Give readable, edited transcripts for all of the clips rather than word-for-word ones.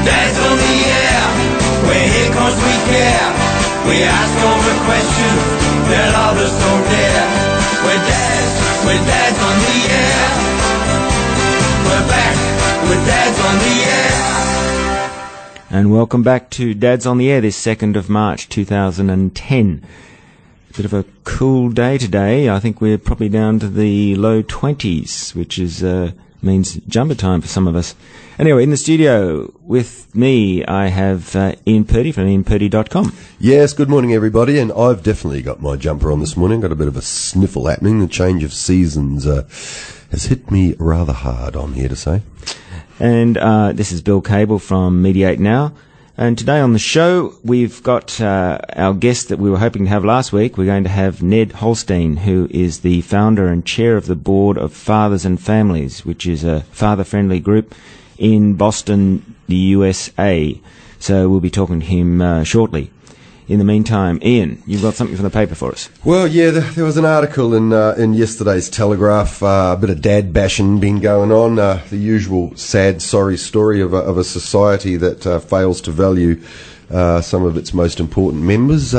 Dad's on the air, where here cause we care. We ask all the questions that others don't dare. We're dads on the air. We're back with Dads on the Air. And welcome back to Dads on the Air this 2nd of March 2010. Bit of a cool day today. I think we're probably down to the low 20s, which is means jumper time for some of us. Anyway, in the studio with me, I have Ian Purdy from ianpurdy.com. Yes, good morning, everybody. And I've definitely got my jumper on this morning. Got a bit of a sniffle happening. The change of seasons has hit me rather hard, I'm here to say. And this is Bill Cable from Mediate Now. And today on the show, we've got our guest that we were hoping to have last week. We're going to have Ned Holstein, who is the founder and chair of the board of Fathers and Families, which is a father-friendly group in Boston, the USA. So we'll be talking to him shortly. In the meantime, Ian, you've got something from the paper for us. Well, yeah, there was an article in yesterday's Telegraph, a bit of dad bashing been going on, the usual sad, sorry story of a society that fails to value some of its most important members.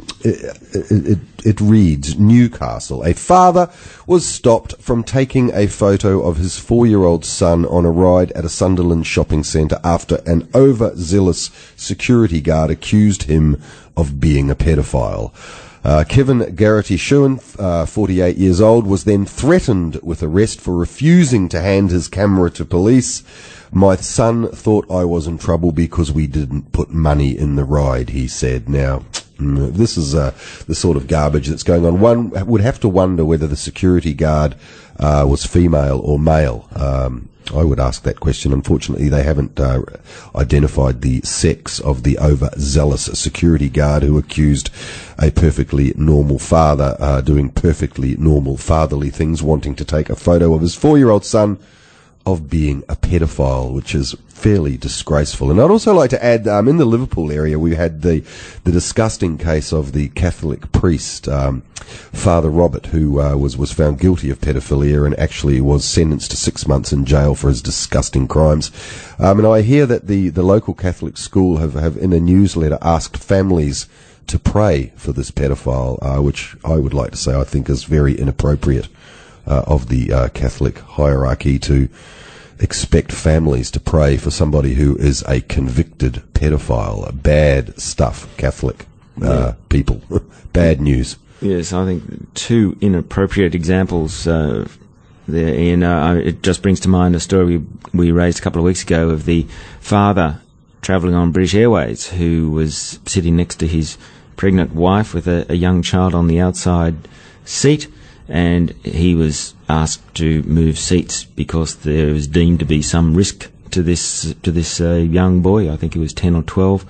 It reads, Newcastle. A father was stopped from taking a photo of his 4-year-old son on a ride at a Sunderland shopping centre after an overzealous security guard accused him of being a pedophile. Kevin Garrity Shewan, 48 years old, was then threatened with arrest for refusing to hand his camera to police. My son thought I was in trouble because we didn't put money in the ride, he said. Now, this is the sort of garbage that's going on. One would have to wonder whether the security guard was female or male. I would ask that question. Unfortunately, they haven't identified the sex of the overzealous security guard who accused a perfectly normal father doing perfectly normal fatherly things, wanting to take a photo of his 4-year-old son, of being a pedophile, which is fairly disgraceful. And I'd also like to add, in the Liverpool area, we had the disgusting case of the Catholic priest, Father Robert, who was found guilty of pedophilia and actually was sentenced to 6 months in jail for his disgusting crimes. And I hear that the local Catholic school have in a newsletter asked families to pray for this pedophile, which I would like to say I think is very inappropriate of the Catholic hierarchy to expect families to pray for somebody who is a convicted pedophile. Bad stuff, Catholic people. Bad news. Yes, I think two inappropriate examples there, Ian. It just brings to mind a story we raised a couple of weeks ago of the father travelling on British Airways who was sitting next to his pregnant wife with a young child on the outside seat, and he was asked to move seats because there was deemed to be some risk to this young boy. I think he was 10 or 12,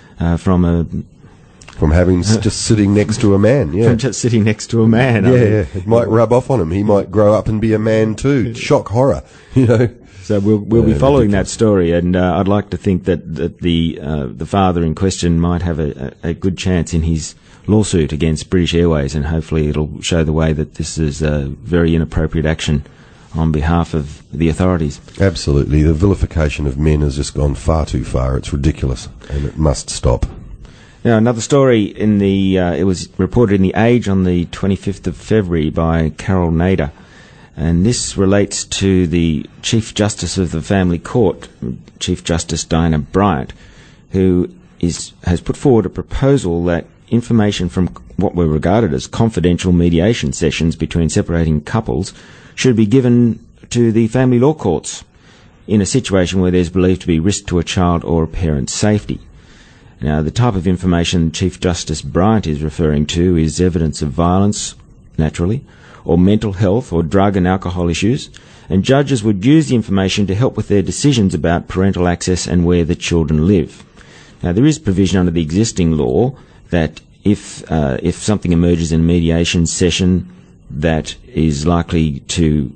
from having just sitting next to a man. Yeah, from just sitting next to a man. Yeah, it might rub off on him. He might grow up and be a man too. Shock horror, you know. So we'll be following that story, and I'd like to think that the father in question might have a good chance in his lawsuit against British Airways, and hopefully it'll show the way that this is a very inappropriate action on behalf of the authorities. Absolutely. The vilification of men has just gone far too far. It's ridiculous, and it must stop. Now, another story in the it was reported in The Age on the 25th of February by Carol Nader, and this relates to the Chief Justice of the Family Court, Chief Justice Diana Bryant, who has put forward a proposal that information from what were regarded as confidential mediation sessions between separating couples should be given to the family law courts in a situation where there's believed to be risk to a child or a parent's safety. Now, the type of information Chief Justice Bryant is referring to is evidence of violence, naturally, or mental health or drug and alcohol issues, and judges would use the information to help with their decisions about parental access and where the children live. Now, there is provision under the existing law that if something emerges in a mediation session that is likely to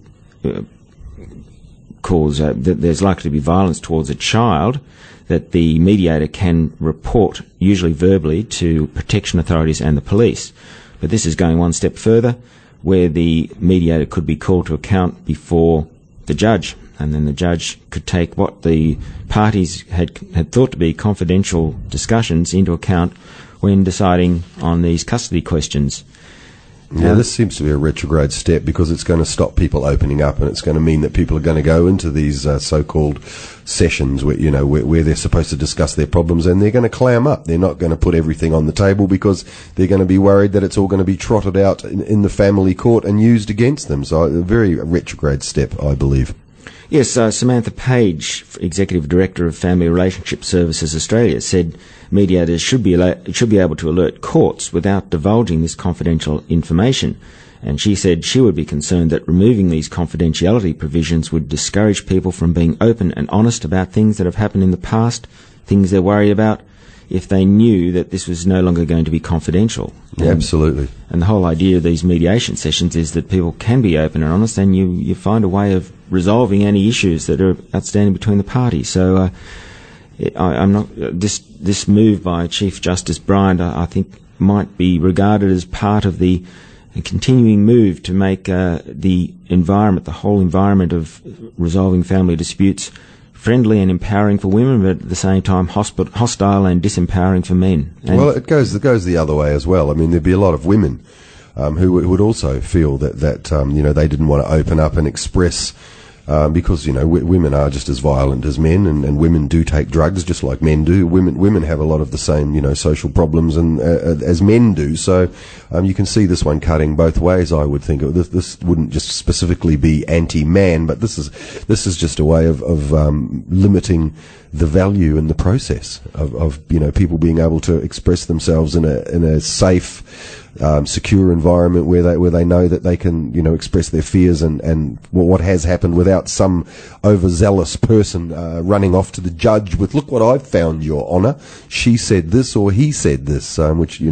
cause that there's likely to be violence towards a child, that the mediator can report, usually verbally, to protection authorities and the police. But this is going one step further, where the mediator could be called to account before the judge and then the judge could take what the parties had thought to be confidential discussions into account when deciding on these custody questions. Yeah, this seems to be a retrograde step because it's going to stop people opening up, and it's going to mean that people are going to go into these so-called sessions where, you know, where they're supposed to discuss their problems, and they're going to clam up. They're not going to put everything on the table because they're going to be worried that it's all going to be trotted out in the family court and used against them. So a very retrograde step, I believe. Yes, Samantha Page, Executive Director of Family Relationship Services Australia, said mediators should be able to alert courts without divulging this confidential information. And she said she would be concerned that removing these confidentiality provisions would discourage people from being open and honest about things that have happened in the past, things they're worried about, if they knew that this was no longer going to be confidential. Yeah, absolutely. And the whole idea of these mediation sessions is that people can be open and honest, and you find a way of resolving any issues that are outstanding between the parties. So I'm not this move by Chief Justice Bryant, I think, might be regarded as part of the continuing move to make the whole environment of resolving family disputes friendly and empowering for women, but at the same time hostile and disempowering for men. And well, it goes the other way as well. I mean, there'd be a lot of women who would also feel that you know, they didn't want to open up and express. Because, you know, women are just as violent as men, and women do take drugs just like men do. Women have a lot of the same, you know, social problems and as men do. So you can see this one cutting both ways. I would think this wouldn't just specifically be anti-man, but this is just a way of limiting the value in the process of you know, people being able to express themselves in a safe, secure environment where they know that they can, you know, express their fears and what has happened without some overzealous person running off to the judge with, look what I've found, Your Honour. She said this or he said this, which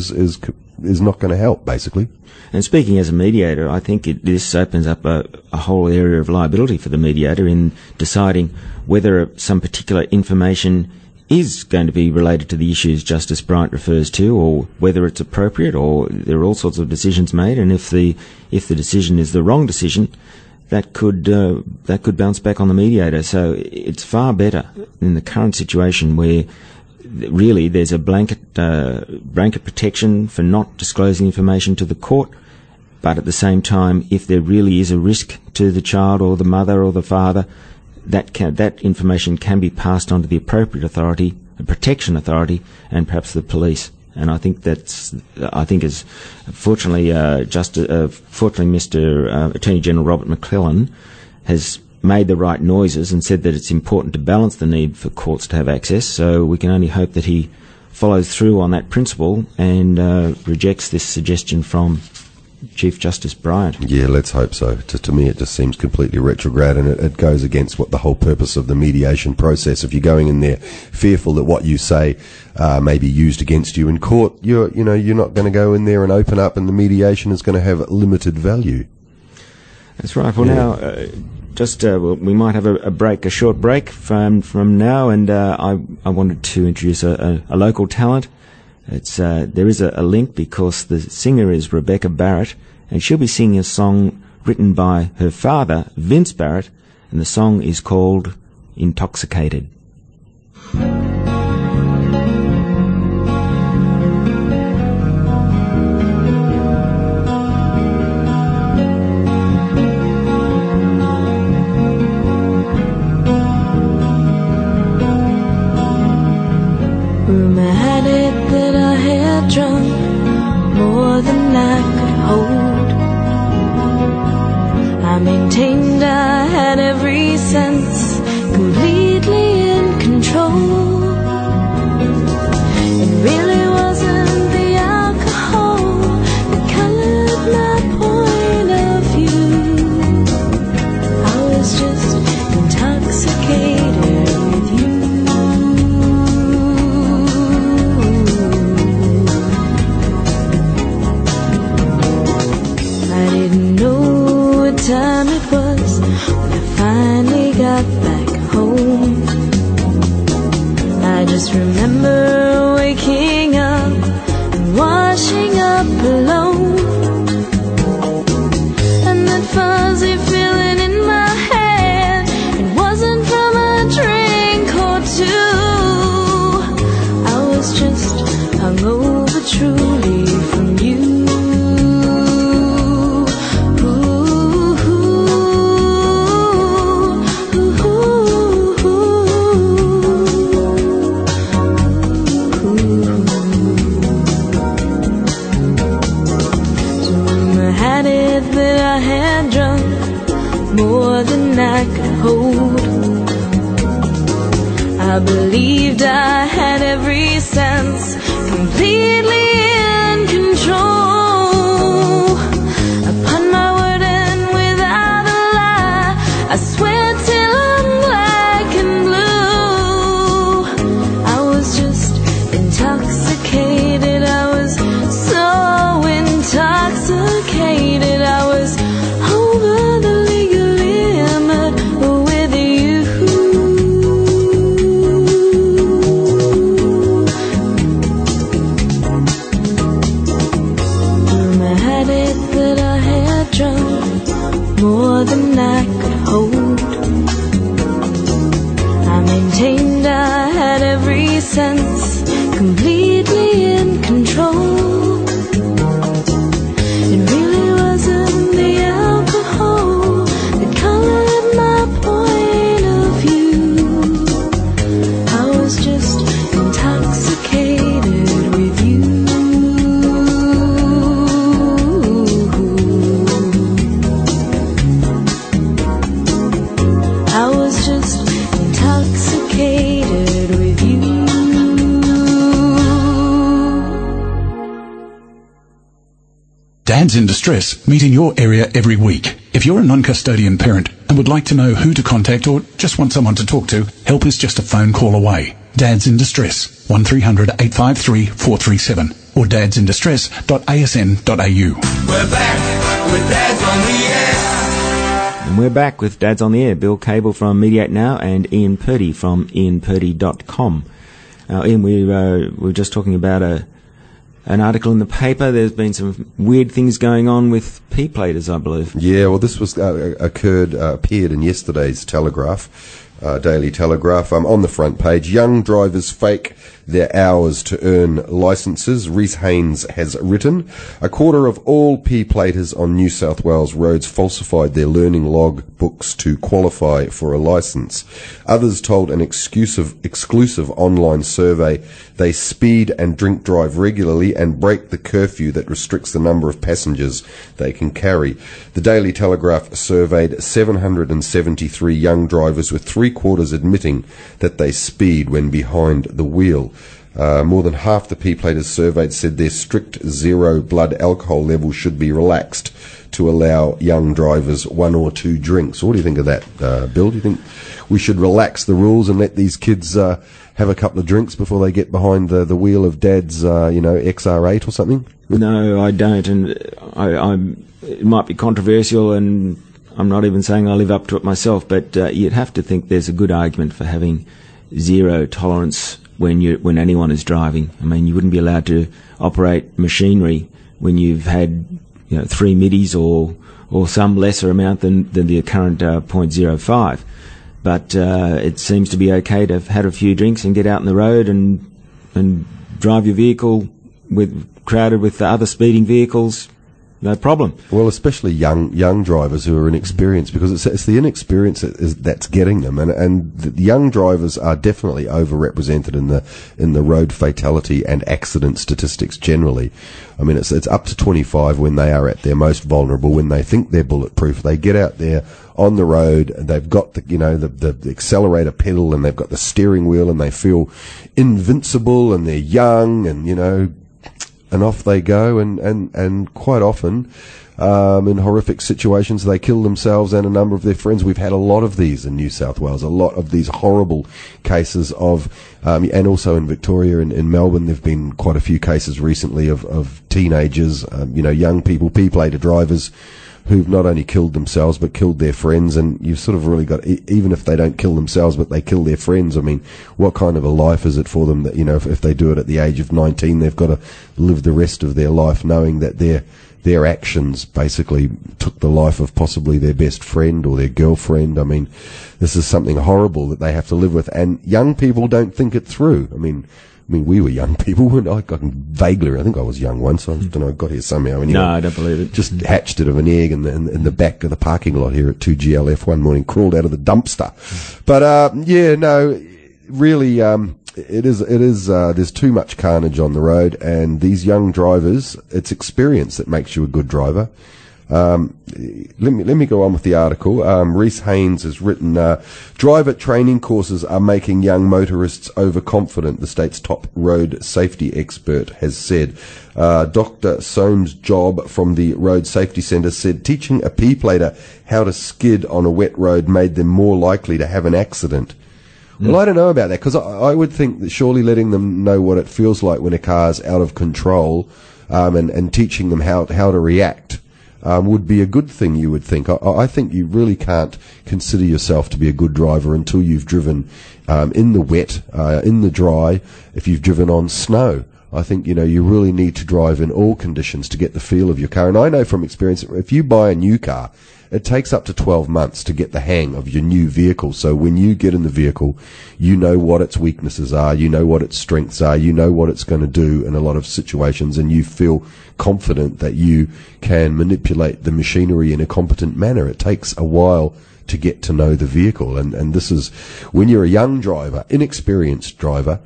is not going to help, basically. And speaking as a mediator, I think this opens up a whole area of liability for the mediator in deciding whether some particular information is going to be related to the issues Justice Bryant refers to, or whether it's appropriate, or there are all sorts of decisions made, and if the decision is the wrong decision, that could bounce back on the mediator. So it's far better in the current situation where really there's a blanket protection for not disclosing information to the court, but at the same time, if there really is a risk to the child or the mother or the father, that information can be passed on to the appropriate authority, the protection authority, and perhaps the police. And I think is fortunately, Mr. Attorney General Robert McClellan has made the right noises and said that it's important to balance the need for courts to have access. So we can only hope that he follows through on that principle and rejects this suggestion from Chief Justice Bryant. Yeah, let's hope so. To me, it just seems completely retrograde, and it goes against what the whole purpose of the mediation process. If you're going in there fearful that what you say may be used against you in court, you're not going to go in there and open up, and the mediation is going to have limited value. That's right. Well, now, we might have a short break from now, and I wanted to introduce a local talent. There is a link because the singer is Rebecca Barrett, and she'll be singing a song written by her father, Vince Barrett, and the song is called Intoxicated. Rumor had it that I had drunk more than I could hold. I maintained I had every sense completely in control. It really wasn't the alcohol that colored my point of view. I was just intoxicated with you. Time it was when I finally got back home. I just remember waking up and washing up alone, and that fuzzy feeling in my head I believed I had every sense completely in control. Upon my word and without a lie, I swear till I'm black and blue. I was just intoxicated. I was so intoxicated. I was over the legal limit with you. Rumor had it that I had drunk more than I could hold. I maintained I had every sense completely in control. It really wasn't the alcohol that colored my point of view. I was just intoxicated with you. I was just intoxicated with you. Dads in Distress meet in your area every week. If you're a non-custodian parent and would like to know who to contact or just want someone to talk to, help is just a phone call away. Dads in Distress, 1300 853 437 or dadsindistress.asn.au. We're back with Dads on the Air. And we're back with Dads on the Air. Bill Cable from Mediate Now and Ian Purdy from ianpurdy.com. Now, Ian, we were just talking about an article in the paper. There's been some weird things going on with P-platers, I believe. Yeah, well, this was appeared in yesterday's Telegraph, Daily Telegraph. On the front page, young drivers fake their hours to earn licences. Rhys Haynes has written, a quarter of all P-platers on New South Wales roads falsified their learning log books to qualify for a licence. Others told an exclusive online survey they speed and drink drive regularly and break the curfew that restricts the number of passengers they can carry. The Daily Telegraph surveyed 773 young drivers, with three-quarters admitting that they speed when behind the wheel. More than half the P-platers surveyed said their strict zero blood alcohol level should be relaxed to allow young drivers one or two drinks. What do you think of that, Bill? Do you think we should relax the rules and let these kids have a couple of drinks before they get behind the wheel of Dad's, XR8 or something? No, I don't, and it might be controversial, and I'm not even saying I live up to it myself, but you'd have to think there's a good argument for having zero tolerance when anyone is driving. I mean, you wouldn't be allowed to operate machinery when you've had 3 middies or some lesser amount than the current 0.05. But it seems to be okay to have had a few drinks and get out on the road and drive your vehicle crowded with the other speeding vehicles. No problem. Well, especially young drivers who are inexperienced, because it's the inexperience that's getting them, and the young drivers are definitely overrepresented in the road fatality and accident statistics generally. I mean, it's up to 25 when they are at their most vulnerable, when they think they're bulletproof. They get out there on the road, and they've got the accelerator pedal, and they've got the steering wheel, and they feel invincible, and they're young, and off they go, and quite often, in horrific situations, they kill themselves and a number of their friends. We've had a lot of these in New South Wales, a lot of these horrible cases of, and also in Victoria, in Melbourne, there've been quite a few cases recently of teenagers, young people, P-plater drivers, who've not only killed themselves but killed their friends. And you've sort of really got, even if they don't kill themselves but they kill their friends, I mean, what kind of a life is it for them that, if they do it at the age of 19, they've got to live the rest of their life knowing that their actions basically took the life of possibly their best friend or their girlfriend. I mean, this is something horrible that they have to live with, and young people don't think it through. I mean, we were young people, and I think I was young once. I don't know, I got here somehow. Anyway, No, I don't believe it. Just hatched it of an egg in the back of the parking lot here at 2GLF one morning, crawled out of the dumpster. But, really, it is, there's too much carnage on the road, and these young drivers, it's experience that makes you a good driver. Let me go on with the article. Reese Haynes has written, driver training courses are making young motorists overconfident, the state's top road safety expert has said. Dr. Soames Job from the Road Safety Centre said teaching a P-plater how to skid on a wet road made them more likely to have an accident. Well, I don't know about that, because I would think that surely letting them know what it feels like when a car's out of control, and teaching them how to react, would be a good thing, you would think. I think you really can't consider yourself to be a good driver until you've driven in the wet, in the dry, if you've driven on snow. I think, you really need to drive in all conditions to get the feel of your car. And I know from experience, if you buy a new car, it takes up to 12 months to get the hang of your new vehicle. So when you get in the vehicle, you know what its weaknesses are, you know what its strengths are, you know what it's going to do in a lot of situations, and you feel confident that you can manipulate the machinery in a competent manner. It takes a while to get to know the vehicle, and this is when you're a young driver, inexperienced driver.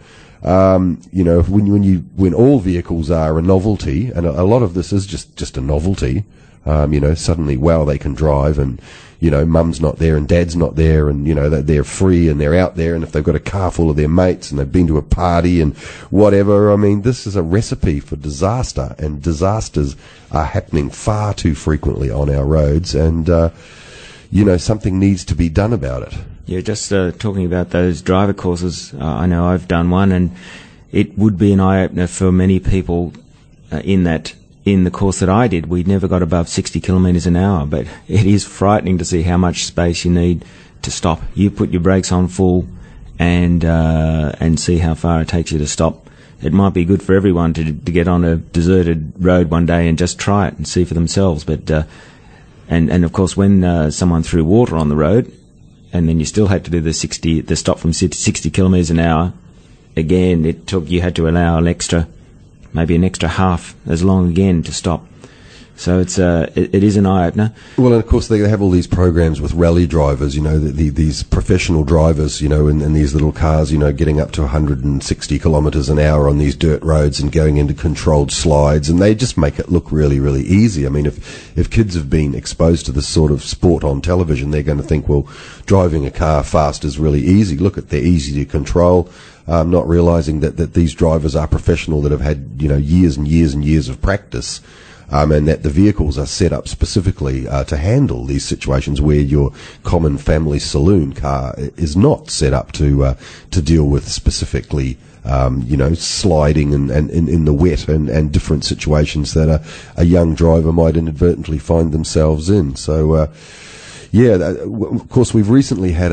When all vehicles are a novelty, and a lot of this is just a novelty. Suddenly, wow, they can drive, and, mum's not there and dad's not there, and, they're free and they're out there, and if they've got a car full of their mates and they've been to a party and whatever, I mean, this is a recipe for disaster, and disasters are happening far too frequently on our roads, and, something needs to be done about it. Yeah, just talking about those driver courses, I know I've done one, and it would be an eye-opener for many people in the course that I did, we never got above 60 kilometres an hour, but it is frightening to see how much space you need to stop. You put your brakes on full and see how far it takes you to stop. It might be good for everyone to get on a deserted road one day and just try it and see for themselves. But and of course, when someone threw water on the road, and then you still had to do the stop from 60 kilometres an hour, again, you had to allow maybe an extra half as long again to stop. So it is an eye-opener. Well, and of course they have all these programs with rally drivers, these professional drivers, in these little cars, getting up to 160 kilometres an hour on these dirt roads and going into controlled slides, and they just make it look really, really easy. I mean, if kids have been exposed to this sort of sport on television, they're going to think, well, driving a car fast is really easy. Look, they're easy to control. Not realising that these drivers are professional, that have had, years and years and years of practice. And that the vehicles are set up specifically to handle these situations where your common family saloon car is not set up to deal with specifically, sliding and in the wet and different situations that a young driver might inadvertently find themselves in. So, of course, we've recently had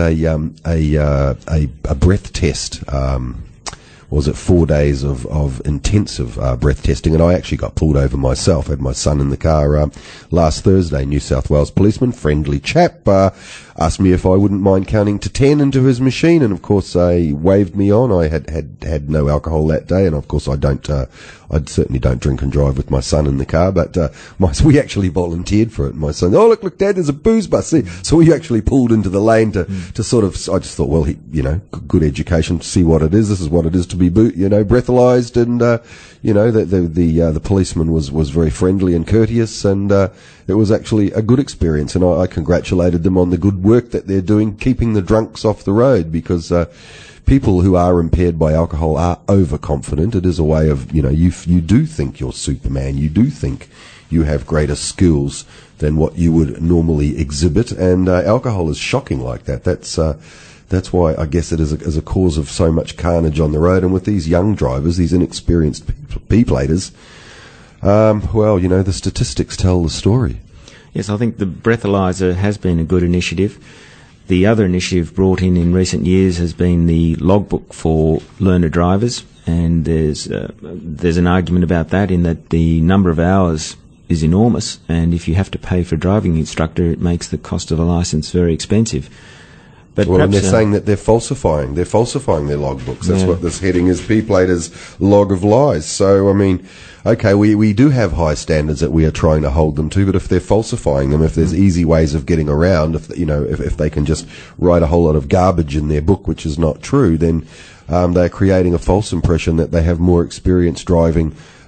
a breath test. Was it 4 days of intensive breath testing, and I actually got pulled over myself. I had my son in the car last Thursday. New South Wales policeman, friendly chap, asked me if I wouldn't mind counting to 10 into his machine, and of course I waved me on. I had no alcohol that day, and of course I certainly don't drink and drive with my son in the car, but we actually volunteered for it. My son, oh look, Dad, there's a booze bus. So we actually pulled into the lane to sort of. I just thought, well, good education to see what it is. This is what it is to be breathalyzed, and the policeman was very friendly and courteous, and it was actually a good experience, and I congratulated them on the good work that they're doing, keeping the drunks off the road, because people who are impaired by alcohol are overconfident. It is a way of, you do think you're Superman, you do think you have greater skills than what you would normally exhibit, and alcohol is shocking like that. That's why I guess it is a cause of so much carnage on the road. And with these young drivers, these inexperienced P-platers, the statistics tell the story. Yes, I think the breathalyzer has been a good initiative. The other initiative brought in recent years has been the logbook for learner drivers, and there's an argument about that, in that the number of hours is enormous, and if you have to pay for a driving instructor, it makes the cost of a licence very expensive. But and they're saying that they're falsifying their logbooks. That's what this heading is, P-platers log of lies. So, I mean, okay, we do have high standards that we are trying to hold them to, but if they're falsifying them, if there's easy ways of getting around, if they can just write a whole lot of garbage in their book, which is not true, then they're creating a false impression that they have more experience driving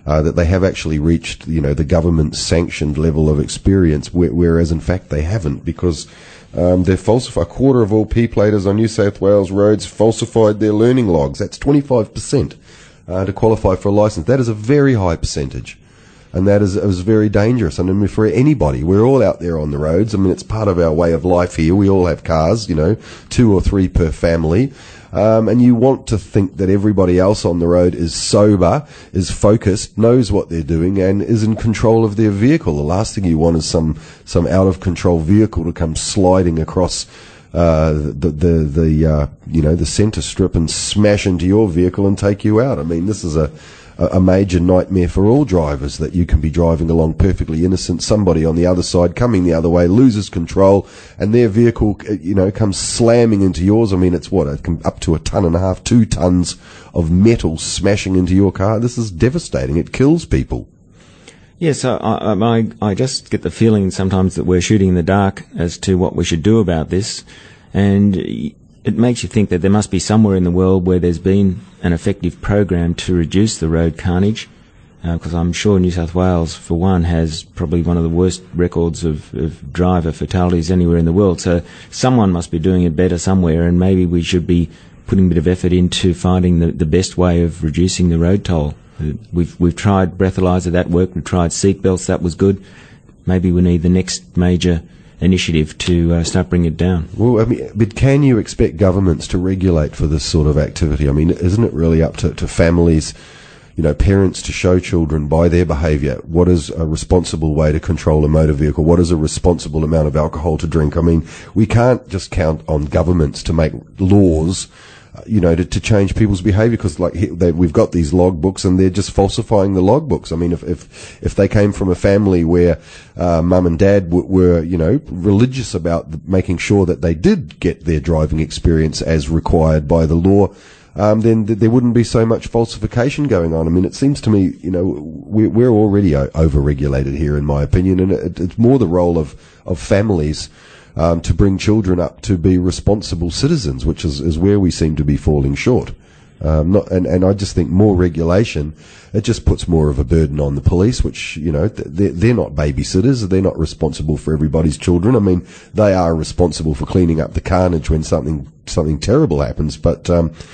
that they have actually reached, the government-sanctioned level of experience, whereas in fact they haven't, because they've falsified. A quarter of all P-platers on New South Wales roads falsified their learning logs. That's 25% to qualify for a licence. That is a very high percentage. And that is very dangerous. And I mean, for anybody, we're all out there on the roads. I mean, it's part of our way of life here. We all have cars, 2 or 3 per family. And you want to think that everybody else on the road is sober, is focused, knows what they're doing, and is in control of their vehicle. The last thing you want is some out of control vehicle to come sliding across the centre strip and smash into your vehicle and take you out. I mean, this is a major nightmare for all drivers, that you can be driving along perfectly innocent, somebody on the other side coming the other way loses control, and their vehicle, comes slamming into yours. I mean, it's up to 1.5 tons, 2 tons of metal smashing into your car. This is devastating. It kills people. Yes, I just get the feeling sometimes that we're shooting in the dark as to what we should do about this, and it makes you think that there must be somewhere in the world where there's been an effective program to reduce the road carnage, because I'm sure New South Wales, for one, has probably one of the worst records of driver fatalities anywhere in the world. So someone must be doing it better somewhere, and maybe we should be putting a bit of effort into finding the best way of reducing the road toll. We've tried breathalyzer, that worked. We've tried seatbelts, that was good. Maybe we need the next major initiative to start bringing it down. Well, I mean, but can you expect governments to regulate for this sort of activity? I mean, isn't it really up to families, parents to show children by their behaviour what is a responsible way to control a motor vehicle, what is a responsible amount of alcohol to drink? I mean, we can't just count on governments to make laws to change people's behaviour, because we've got these logbooks and they're just falsifying the logbooks. I mean, if they came from a family where mum and dad were religious about making sure that they did get their driving experience as required by the law, then there wouldn't be so much falsification going on. I mean, it seems to me, we're already over-regulated here, in my opinion, and it's more the role of families to bring children up to be responsible citizens, which is where we seem to be falling short. And I just think more regulation, it just puts more of a burden on the police, which, they're not babysitters. They're not responsible for everybody's children. I mean, they are responsible for cleaning up the carnage when something terrible happens. But,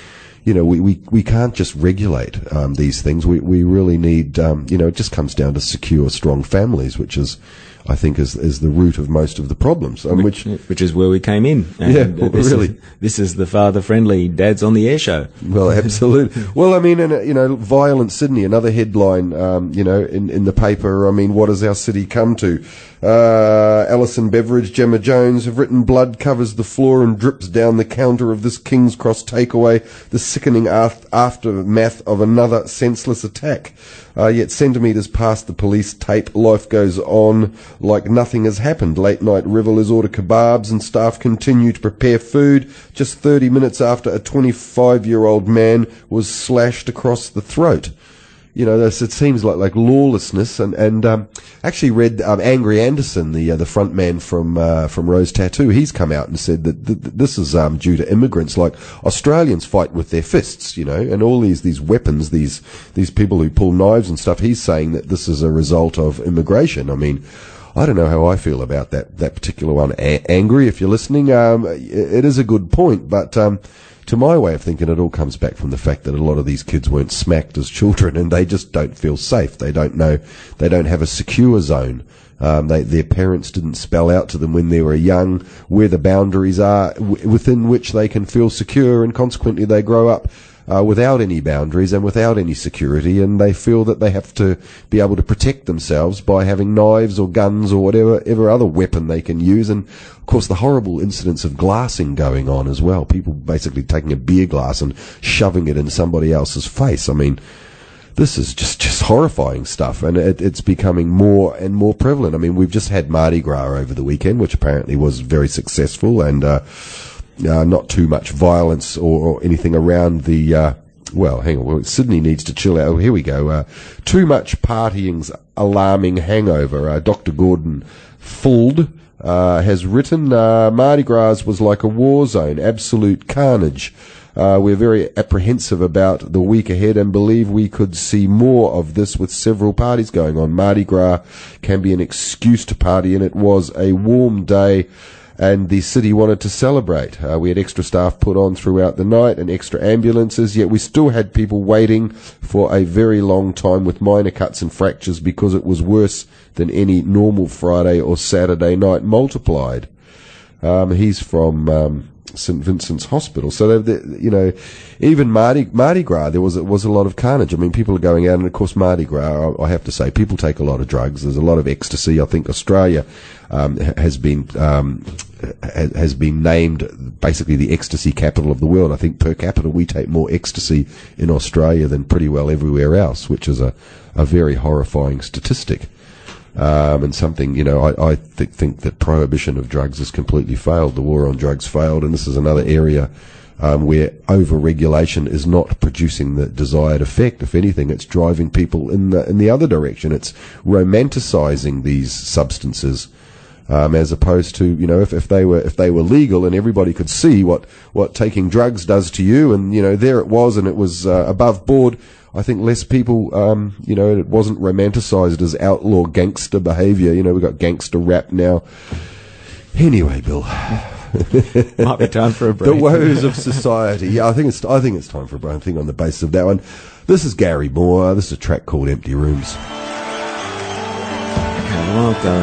we can't just regulate these things. We really need, it just comes down to secure, strong families, which is, I think, is the root of most of the problems. Which is where we came in. And this is the father-friendly Dads on the Air show. Well, absolutely. Well, I mean, Violent Sydney, another headline, in the paper. I mean, what does our city come to? Alison Beveridge, Gemma Jones have written, blood covers the floor and drips down the counter of this King's Cross takeaway, the sickening aftermath of another senseless attack. Yet centimetres past the police tape, life goes on like nothing has happened. Late night revellers order kebabs and staff continue to prepare food just 30 minutes after a 25-year-old man was slashed across the throat. It seems like lawlessness, and actually read Angry Anderson, the front man from Rose Tattoo. He's come out and said that this is due to immigrants. Like, Australians fight with their fists, and all these weapons, these people who pull knives and stuff. He's saying that this is a result of immigration. I mean, I don't know how I feel about that particular one. Angry, if you're listening, it is a good point, but to my way of thinking, it all comes back from the fact that a lot of these kids weren't smacked as children, and they just don't feel safe. They don't know. They don't have a secure zone. Their parents didn't spell out to them when they were young where the boundaries are within which they can feel secure, and consequently they grow up without any boundaries and without any security, and they feel that they have to be able to protect themselves by having knives or guns or whatever other weapon they can use. And of course, the horrible incidents of glassing going on as well. People basically taking a beer glass and shoving it in somebody else's face. I mean, this is just horrifying stuff, and it's becoming more and more prevalent. I mean, we've just had Mardi Gras over the weekend, which apparently was very successful, and not too much violence or anything around the, Sydney needs to chill out. Oh, here we go. Too much partying's alarming hangover. Dr. Gordon Fuld, has written, Mardi Gras was like a war zone, absolute carnage. We're very apprehensive about the week ahead and believe we could see more of this with several parties going on. Mardi Gras can be an excuse to party, and it was a warm day and the city wanted to celebrate. We had extra staff put on throughout the night and extra ambulances, yet we still had people waiting for a very long time with minor cuts and fractures because it was worse than any normal Friday or Saturday night multiplied. He's from St. Vincent's Hospital. So, even Mardi Gras, there was a lot of carnage. I mean, people are going out, and of course Mardi Gras, I have to say, people take a lot of drugs. There's a lot of ecstasy. I think Australia has been named basically the ecstasy capital of the world. I think per capita we take more ecstasy in Australia than pretty well everywhere else, which is a very horrifying statistic. And something, I think that prohibition of drugs has completely failed. The war on drugs failed, and this is another area where over-regulation is not producing the desired effect. If anything, it's driving people in the other direction. It's romanticizing these substances, as opposed to, if they were legal and everybody could see what taking drugs does to you, and there it was, and it was above board. I think less people, it wasn't romanticized as outlaw gangster behavior. We've got gangster rap now. Anyway, Bill. Might be time for a break. The woes of society. Yeah, I think it's time for a break. I think on the basis of that one. This is Gary Moore. This is a track called Empty Rooms. Okay, well done.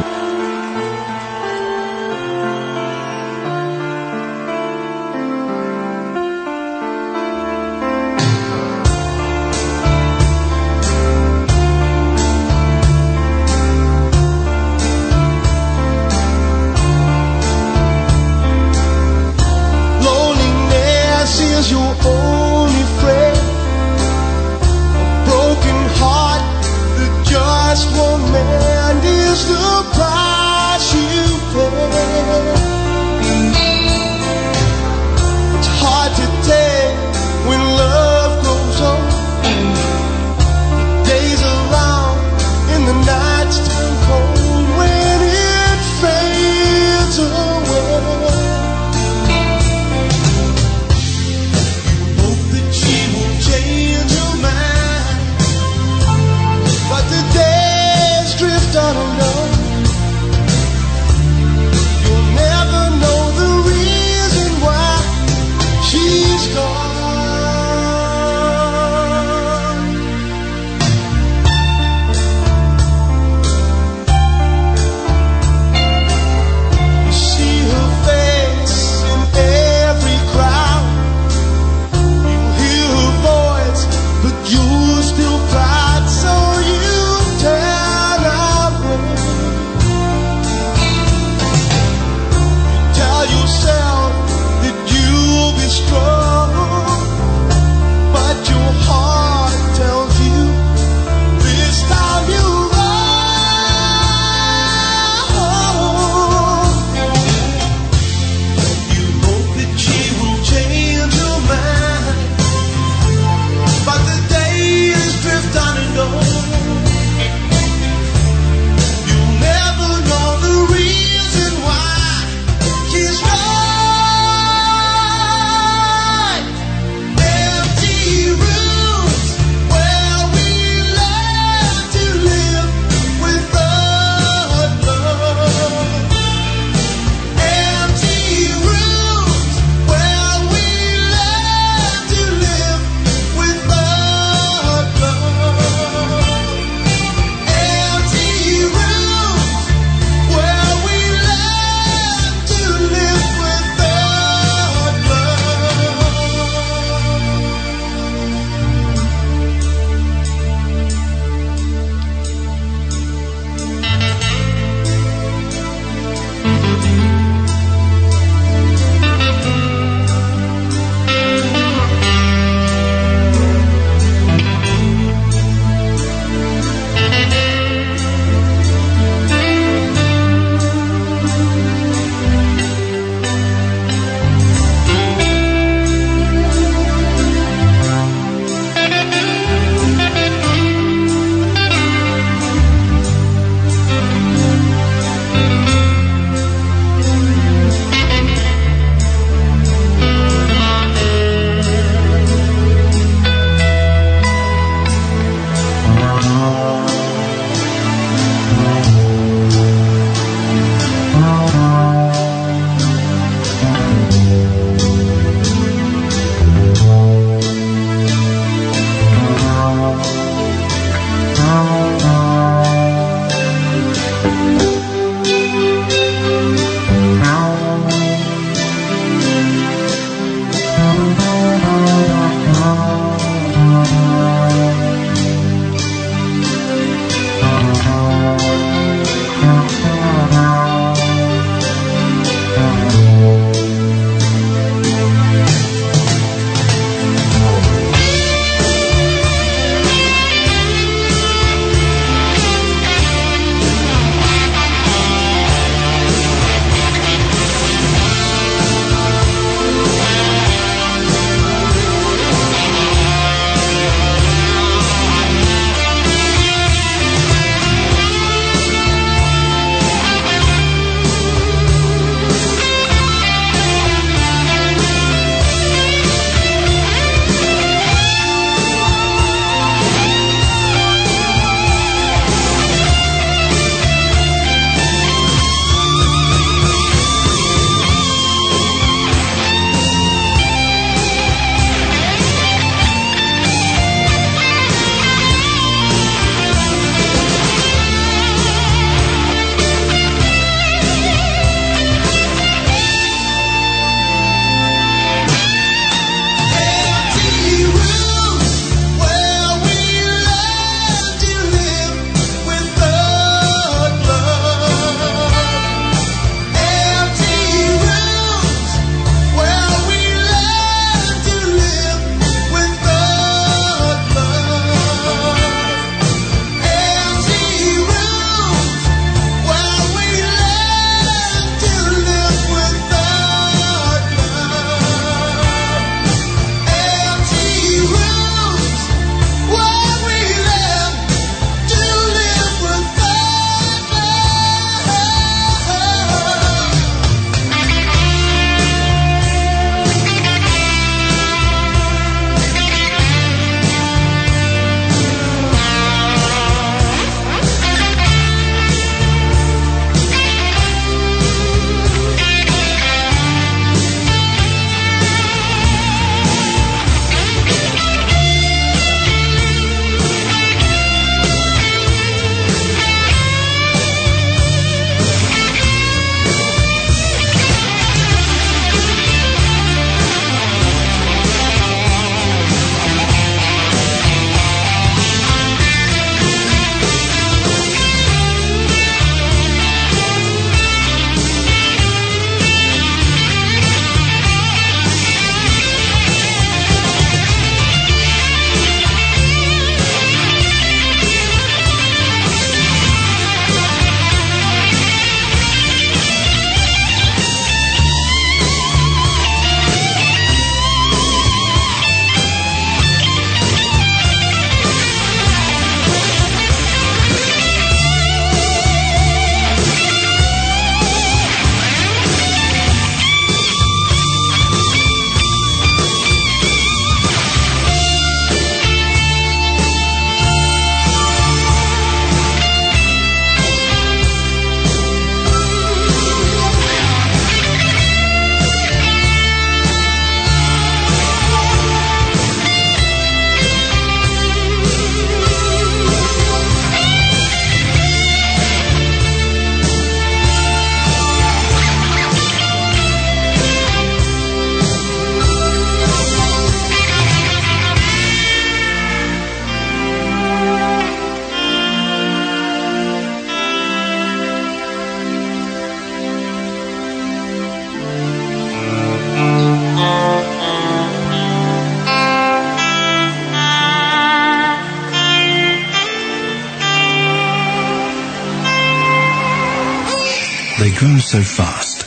goes so fast.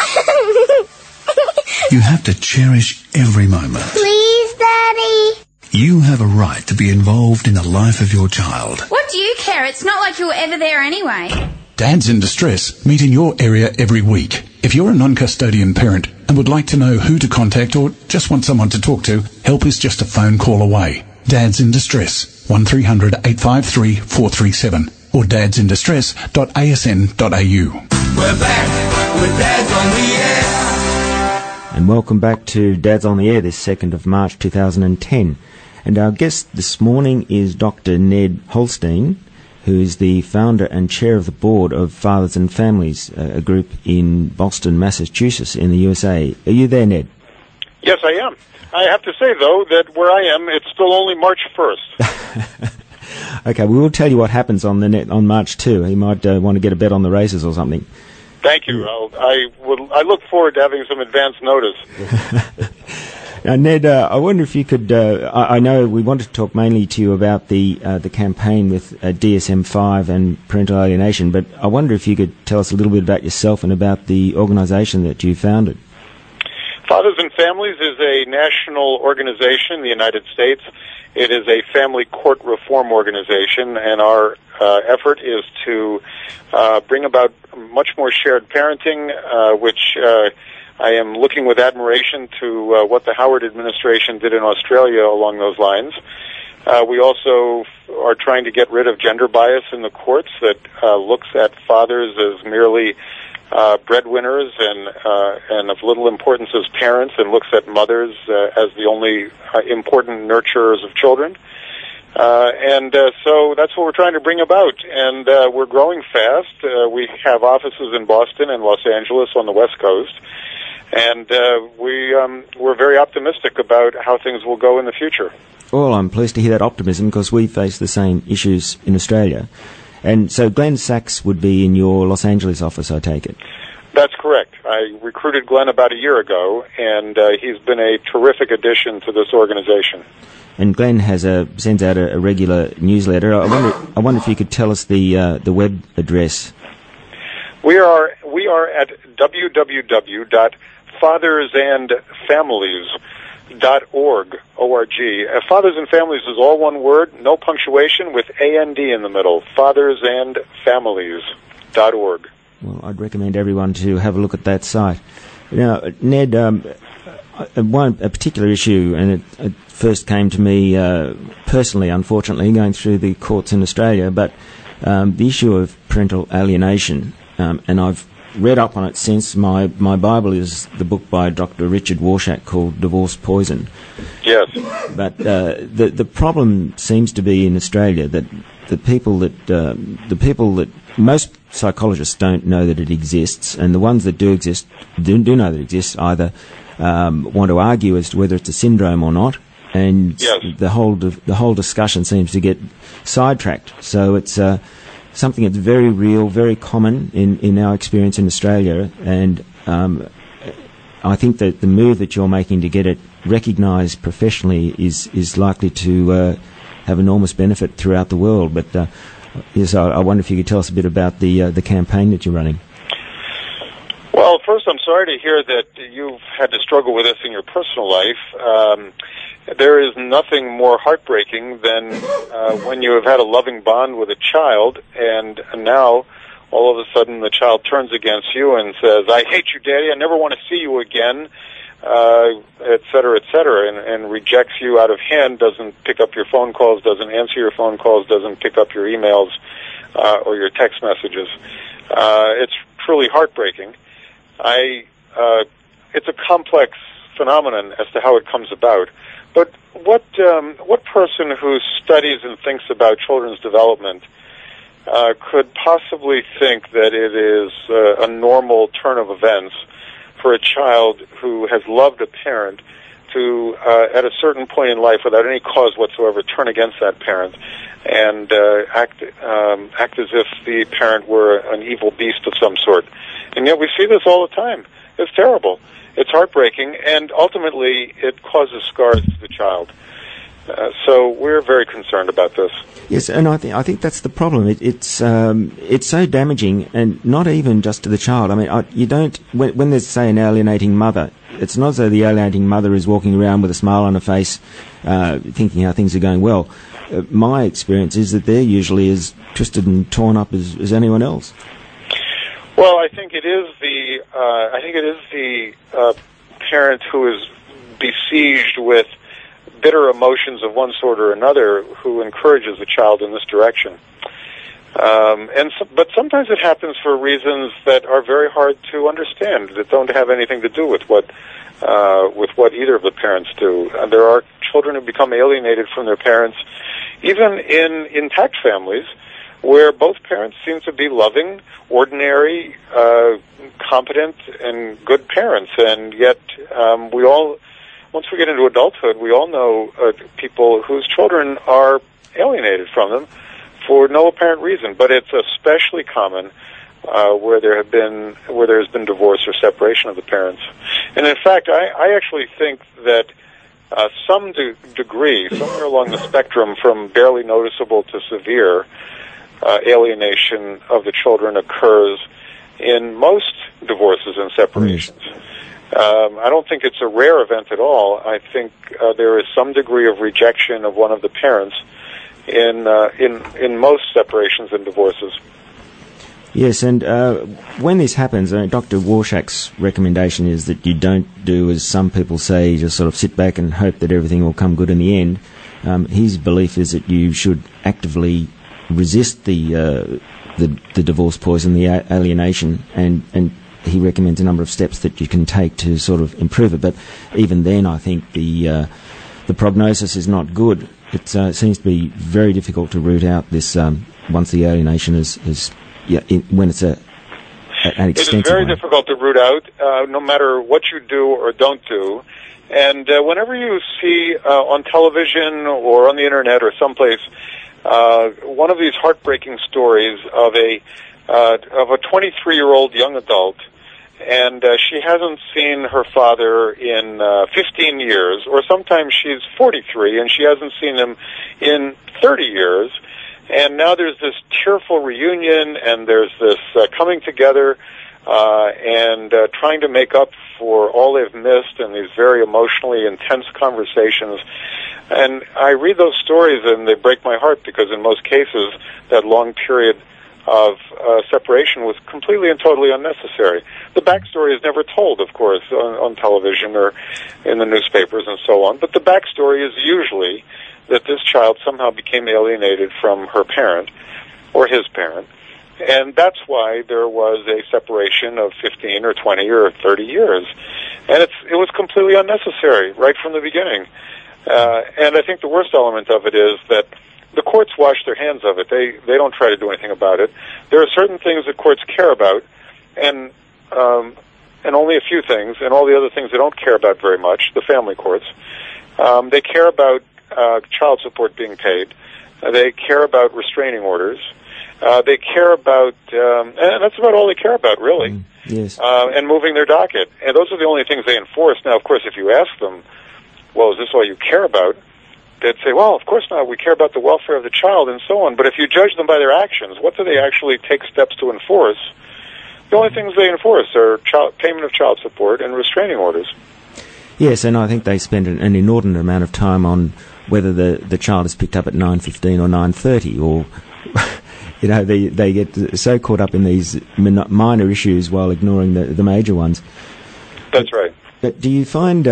You have to cherish every moment. Please, Daddy. You have a right to be involved in the life of your child. What do you care? It's not like you were ever there anyway. Dads in Distress meet in your area every week. If you're a non-custodian parent and would like to know who to contact or just want someone to talk to, help is just a phone call away. Dads in Distress, 1300 853 437 or dadsindistress.asn.au. We're back with Dads on the Air. And welcome back to Dads on the Air, this 2nd of March 2010. And our guest this morning is Dr. Ned Holstein, who is the founder and chair of the board of Fathers and Families, a group in Boston, Massachusetts, in the USA. Are you there, Ned? Yes, I am. I have to say, though, that where I am, it's still only March 1st. Okay, we will tell you what happens on March 2. You might want to get a bet on the races or something. Thank you. I look forward to having some advance notice. Now, Ned, I wonder if you could. I know we wanted to talk mainly to you about the campaign with DSM-5 and parental alienation, but I wonder if you could tell us a little bit about yourself and about the organisation that you founded. Fathers and Families is a national organization in the United States. It is a family court reform organization, and our effort is to bring about much more shared parenting, which I am looking with admiration to what the Howard administration did in Australia along those lines. We also are trying to get rid of gender bias in the courts that looks at fathers as merely breadwinners and of little importance as parents, and looks at mothers as the only important nurturers of children. So that's what we're trying to bring about, and we're growing fast. We have offices in Boston and Los Angeles on the West Coast, and we're very optimistic about how things will go in the future. Well, I'm pleased to hear that optimism, because we face the same issues in Australia. And so Glenn Sachs would be in your Los Angeles office, I take it? That's correct. I recruited Glenn about a year ago, and he's been a terrific addition to this organization. And Glenn sends out a regular newsletter. I wonder if you could tell us the web address. We are at www.fathersandfamilies.org. Fathers and Families is all one word, no punctuation, with AND in the middle. Fathersandfamilies.org. Well, I'd recommend everyone to have a look at that site. Now, Ned, a particular issue, and it first came to me personally, unfortunately, going through the courts in Australia, but the issue of parental alienation, and I've read up on it since. My Bible is the book by Dr. Richard Warshak called Divorce Poison. Yes. But the problem seems to be in Australia that the people that most psychologists don't know that it exists, and the ones that do exist do know that it exists, either want to argue as to whether it's a syndrome or not, and yes, the whole discussion seems to get sidetracked. So it's something that's very real, very common in our experience in Australia, and I think that the move that you're making to get it recognised professionally is likely to have enormous benefit throughout the world. But yes, I wonder if you could tell us a bit about the campaign that you're running. Well, first, I'm sorry to hear that you've had to struggle with this in your personal life. There is nothing more heartbreaking than when you have had a loving bond with a child, and now all of a sudden the child turns against you and says, "I hate you, Daddy, I never want to see you again," et cetera, and rejects you out of hand, doesn't pick up your phone calls, doesn't answer your phone calls, doesn't pick up your emails or your text messages. It's truly heartbreaking. It's a complex phenomenon as to how it comes about. But what person who studies and thinks about children's development could possibly think that it is a normal turn of events for a child who has loved a parent to, at a certain point in life, without any cause whatsoever, turn against that parent and act as if the parent were an evil beast of some sort? And yet we see this all the time. It's terrible. It's heartbreaking, and ultimately it causes scars to the child. So we're very concerned about this. Yes, and I think that's the problem. It's so damaging, and not even just to the child. I mean, you don't when there's, say, an alienating mother. It's not as though the alienating mother is walking around with a smile on her face, thinking how things are going well. My experience is that they're usually as twisted and torn up as anyone else. Well, I think it is the parent who is besieged with bitter emotions of one sort or another who encourages the child in this direction. But sometimes it happens for reasons that are very hard to understand, that don't have anything to do with what either of the parents do. There are children who become alienated from their parents, even in intact families, where both parents seem to be loving, ordinary, competent, and good parents, and yet once we get into adulthood, we all know people whose children are alienated from them for no apparent reason. But it's especially common where there has been divorce or separation of the parents. And in fact, I actually think that some degree, somewhere along the spectrum from barely noticeable to severe, alienation of the children occurs in most divorces and separations. I don't think it's a rare event at all. I think there is some degree of rejection of one of the parents in most separations and divorces. Yes, and when this happens, Dr. Warshak's recommendation is that you don't do, as some people say, just sort of sit back and hope that everything will come good in the end. His belief is that you should actively resist the divorce poison, the alienation, and he recommends a number of steps that you can take to sort of improve it. But even then, I think the prognosis is not good. It seems to be very difficult to root out this once the alienation is when it's an extensive. It is very one. difficult to root out, no matter what you do or don't do. And whenever you see on television or on the internet or someplace one of these heartbreaking stories of a 23-year-old young adult, and she hasn't seen her father in 15 years, or sometimes she's 43 and she hasn't seen him in 30 years, and now there's this tearful reunion, and there's this coming together and trying to make up for all they've missed in these very emotionally intense conversations. And I read those stories and they break my heart, because in most cases that long period of separation was completely and totally unnecessary. The backstory is never told, of course, on television or in the newspapers and so on, but the backstory is usually that this child somehow became alienated from her parent or his parent, and that's why there was a separation of 15 or 20 or 30 years. And it was completely unnecessary right from the beginning. And I think the worst element of it is that the courts wash their hands of it. They don't try to do anything about it. There are certain things that courts care about, and only a few things, and all the other things they don't care about very much, the family courts. They care about child support being paid. They care about restraining orders. They care about, and that's about all they care about, really. Yes. And moving their docket. And those are the only things they enforce. Now, of course, if you ask them, well, is this all you care about? They'd say, well, of course not. We care about the welfare of the child and so on. But if you judge them by their actions, what do they actually take steps to enforce? The only things they enforce are payment of child support and restraining orders. Yes, and I think they spend an inordinate amount of time on whether the child is picked up at 9:15 or 9:30, or you know, they get so caught up in these minor issues while ignoring the major ones. That's right. But do you find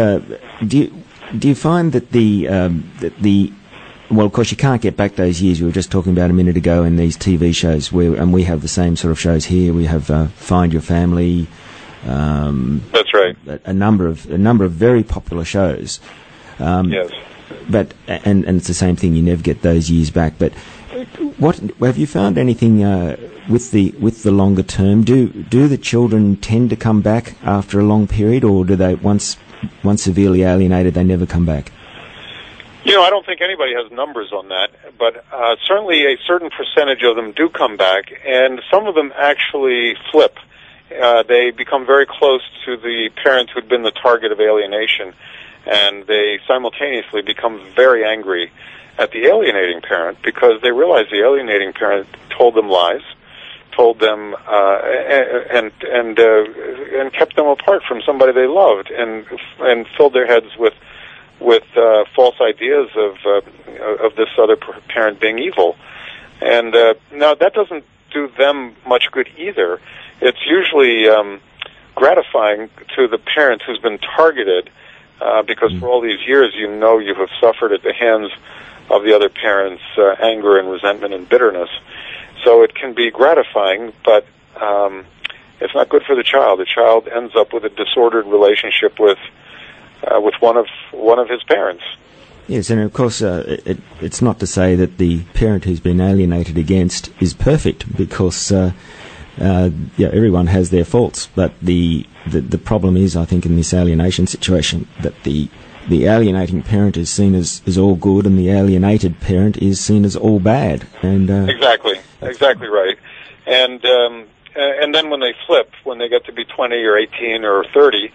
do you find that the well, of course, you can't get back those years we were just talking about a minute ago in these TV shows, and we have the same sort of shows here. We have Find Your Family. That's right. A number of very popular shows. Yes. But and it's the same thing. You never get those years back. But what have you found anything with the longer term? Do the children tend to come back after a long period, or do they once severely alienated they never come back? You know, I don't think anybody has numbers on that, but certainly a certain percentage of them do come back, and some of them actually flip. They become very close to the parent who'd been the target of alienation, and they simultaneously become very angry at the alienating parent because they realize the alienating parent told them lies, told them and kept them apart from somebody they loved, and filled their heads with false ideas of this other parent being evil. And now that doesn't do them much good either. It's usually gratifying to the parent who's been targeted because for all these years you know you have suffered at the hands of the other parent's anger and resentment and bitterness. So it can be gratifying, but it's not good for the child. The child ends up with a disordered relationship with one of his parents. Yes, and of course, it's not to say that the parent who's been alienated against is perfect, because everyone has their faults. But the problem is, I think, in this alienation situation, that the alienating parent is seen as all good, and the alienated parent is seen as all bad. And exactly right. And then when they flip, when they get to be 20 or 18 or 30,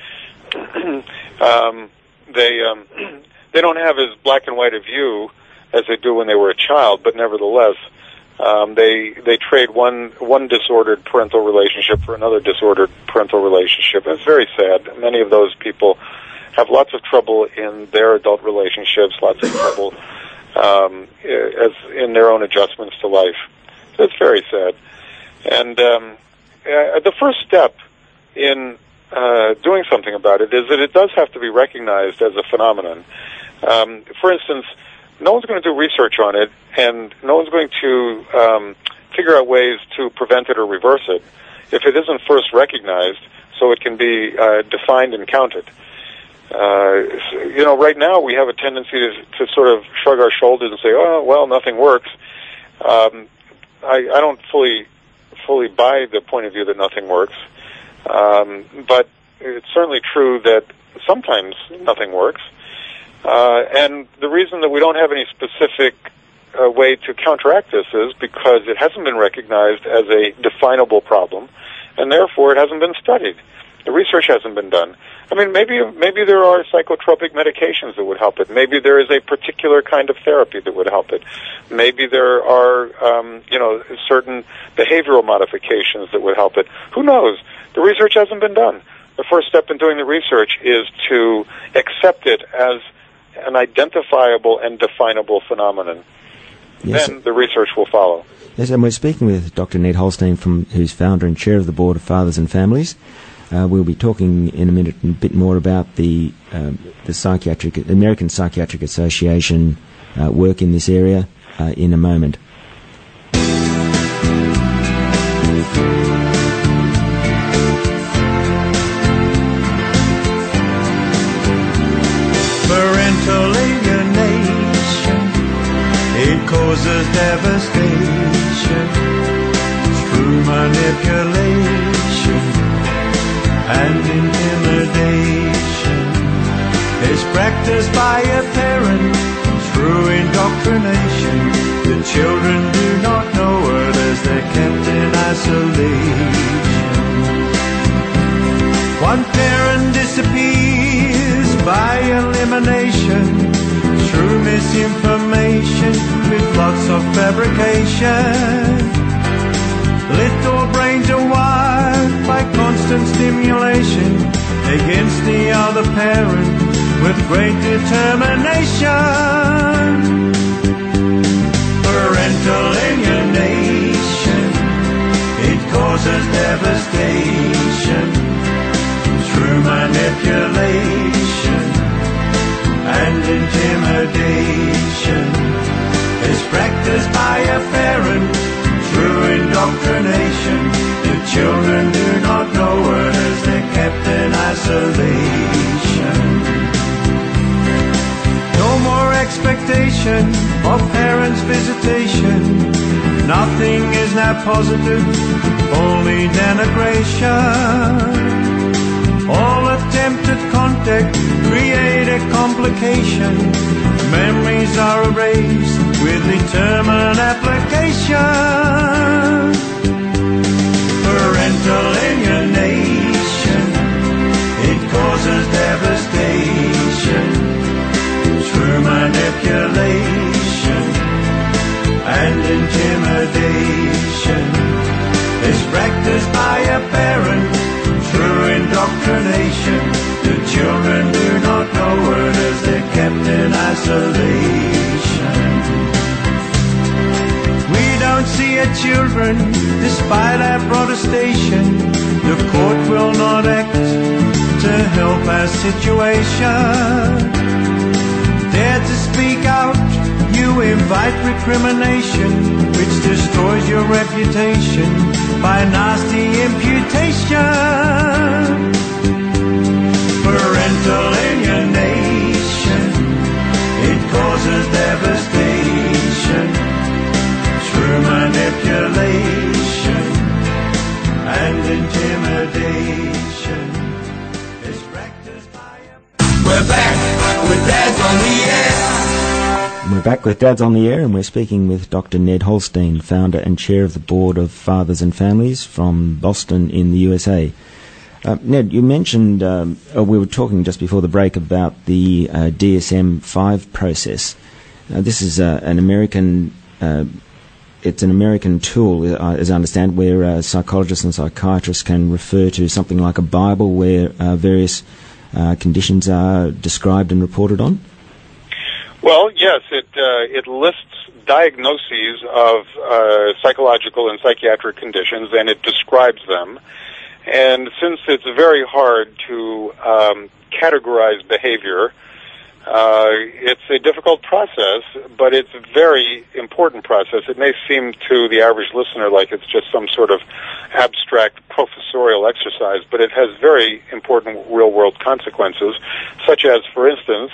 they don't have as black and white a view as they do when they were a child, but nevertheless, they trade one disordered parental relationship for another disordered parental relationship. It's very sad. Many of those people have lots of trouble in their adult relationships, lots of trouble as in their own adjustments to life. So it's very sad. And the first step in doing something about it is that it does have to be recognized as a phenomenon. For instance, no one's going to do research on it, and no one's going to figure out ways to prevent it or reverse it if it isn't first recognized so it can be defined and counted. Right now we have a tendency to sort of shrug our shoulders and say, oh, well, nothing works. I don't fully buy the point of view that nothing works. But it's certainly true that sometimes nothing works. And the reason that we don't have any specific way to counteract this is because it hasn't been recognized as a definable problem, and therefore it hasn't been studied. The research hasn't been done. I mean, maybe there are psychotropic medications that would help it. Maybe there is a particular kind of therapy that would help it. Maybe there are, certain behavioral modifications that would help it. Who knows? The research hasn't been done. The first step in doing the research is to accept it as an identifiable and definable phenomenon. Yes. Then the research will follow. Yes, and we're speaking with Dr. Ned Holstein, who's founder and chair of the Board of Fathers and Families. We'll be talking in a minute a bit more about the American Psychiatric Association work in this area in a moment. Parental alienation, it causes devastation through manipulation and intimidation. It's practiced by a parent through indoctrination. The children do not know it as they're kept in isolation. One parent disappears by elimination through misinformation with lots of fabrication. Little brains are wired by constant stimulation against the other parent with great determination. Parental alienation, it causes devastation through manipulation and intimidation. It's practiced by a parent through indoctrination. The children do not know it as they're kept in isolation. No more expectation of parents' visitation. Nothing is now positive, only denigration. All attempted contact create a complication. Memories are erased with determined application. Parental alienation, it causes devastation intimidation is practiced by a parent through indoctrination. The children do not know it as they're kept in isolation. We don't see our children despite our protestation. The court will not act to help our situation. Dare to speak out, you invite recrimination, which destroys your reputation by nasty imputation. Parental alienation, it causes devastation through manipulation and intimidation. It's practiced by a... We're back with Dads on the Air. We're back with Dads on the Air, and we're speaking with Dr. Ned Holstein, founder and chair of the board of Fathers and Families from Boston in the USA. Ned, you mentioned, we were talking just before the break about the DSM-5 process. This is an American, it's an American tool, as I understand, where psychologists and psychiatrists can refer to something like a Bible where various conditions are described and reported on. Well, yes, it lists diagnoses of psychological and psychiatric conditions, and it describes them. And since it's very hard to categorize behavior, it's a difficult process, but it's a very important process. It may seem to the average listener like it's just some sort of abstract professorial exercise, but it has very important real-world consequences, such as, for instance,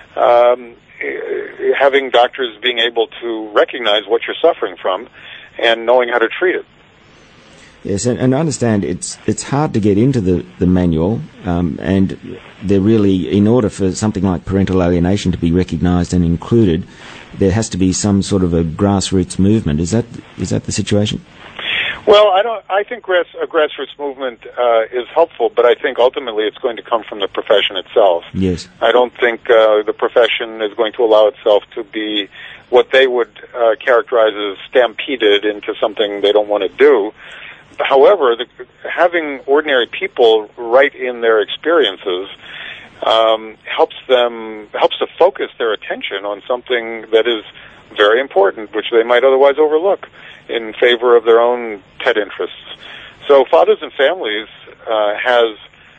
having doctors being able to recognize what you're suffering from and knowing how to treat it. Yes, and I understand it's hard to get into the manual, and they're really, in order for something like parental alienation to be recognised and included, there has to be some sort of a grassroots movement. Is that the situation? Well, I think a grassroots movement is helpful, but I think ultimately it's going to come from the profession itself. Yes. I don't think the profession is going to allow itself to be what they would characterize as stampeded into something they don't want to do. However, having ordinary people write in their experiences helps to focus their attention on something that is very important, which they might otherwise overlook, in favor of their own pet interests. So, Fathers and Families has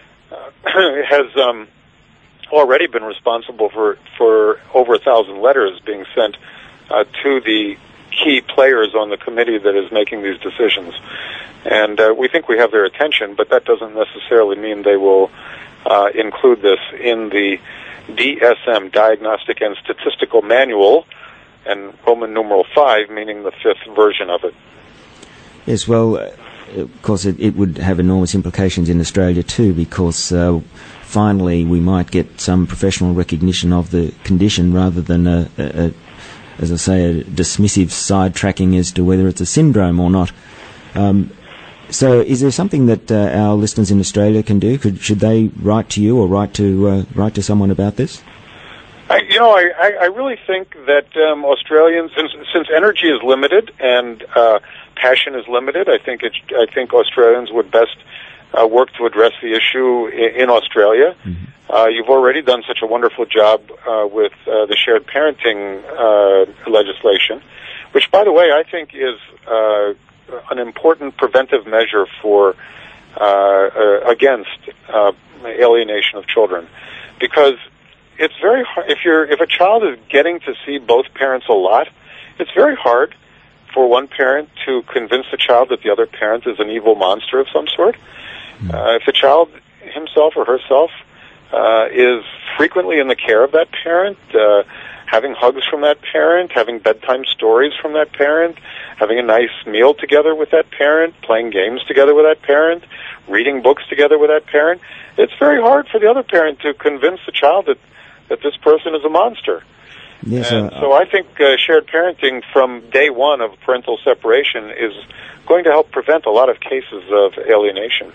already been responsible for over 1,000 letters being sent to the key players on the committee that is making these decisions. And we think we have their attention, but that doesn't necessarily mean they will include this in the DSM, Diagnostic and Statistical Manual, and Roman numeral 5, meaning the 5th version of it. Yes, well, of course, it would have enormous implications in Australia too, because finally we might get some professional recognition of the condition rather than, as I say, a dismissive sidetracking as to whether it's a syndrome or not. So is there something that our listeners in Australia can do? Should they write to you or write to someone about this? I really think that Australians, since energy is limited and passion is limited, I think Australians would best work to address the issue in Australia. Mm-hmm. You've already done such a wonderful job with the shared parenting legislation, which, by the way, I think is an important preventive measure for against alienation of children, because it's very hard if a child is getting to see both parents a lot. It's very hard for one parent to convince the child that the other parent is an evil monster of some sort. If the child himself or herself is frequently in the care of that parent, having hugs from that parent, having bedtime stories from that parent, having a nice meal together with that parent, playing games together with that parent, reading books together with that parent, it's very hard for the other parent to convince the child that this person is a monster. Yes, and so I think shared parenting from day one of parental separation is going to help prevent a lot of cases of alienation.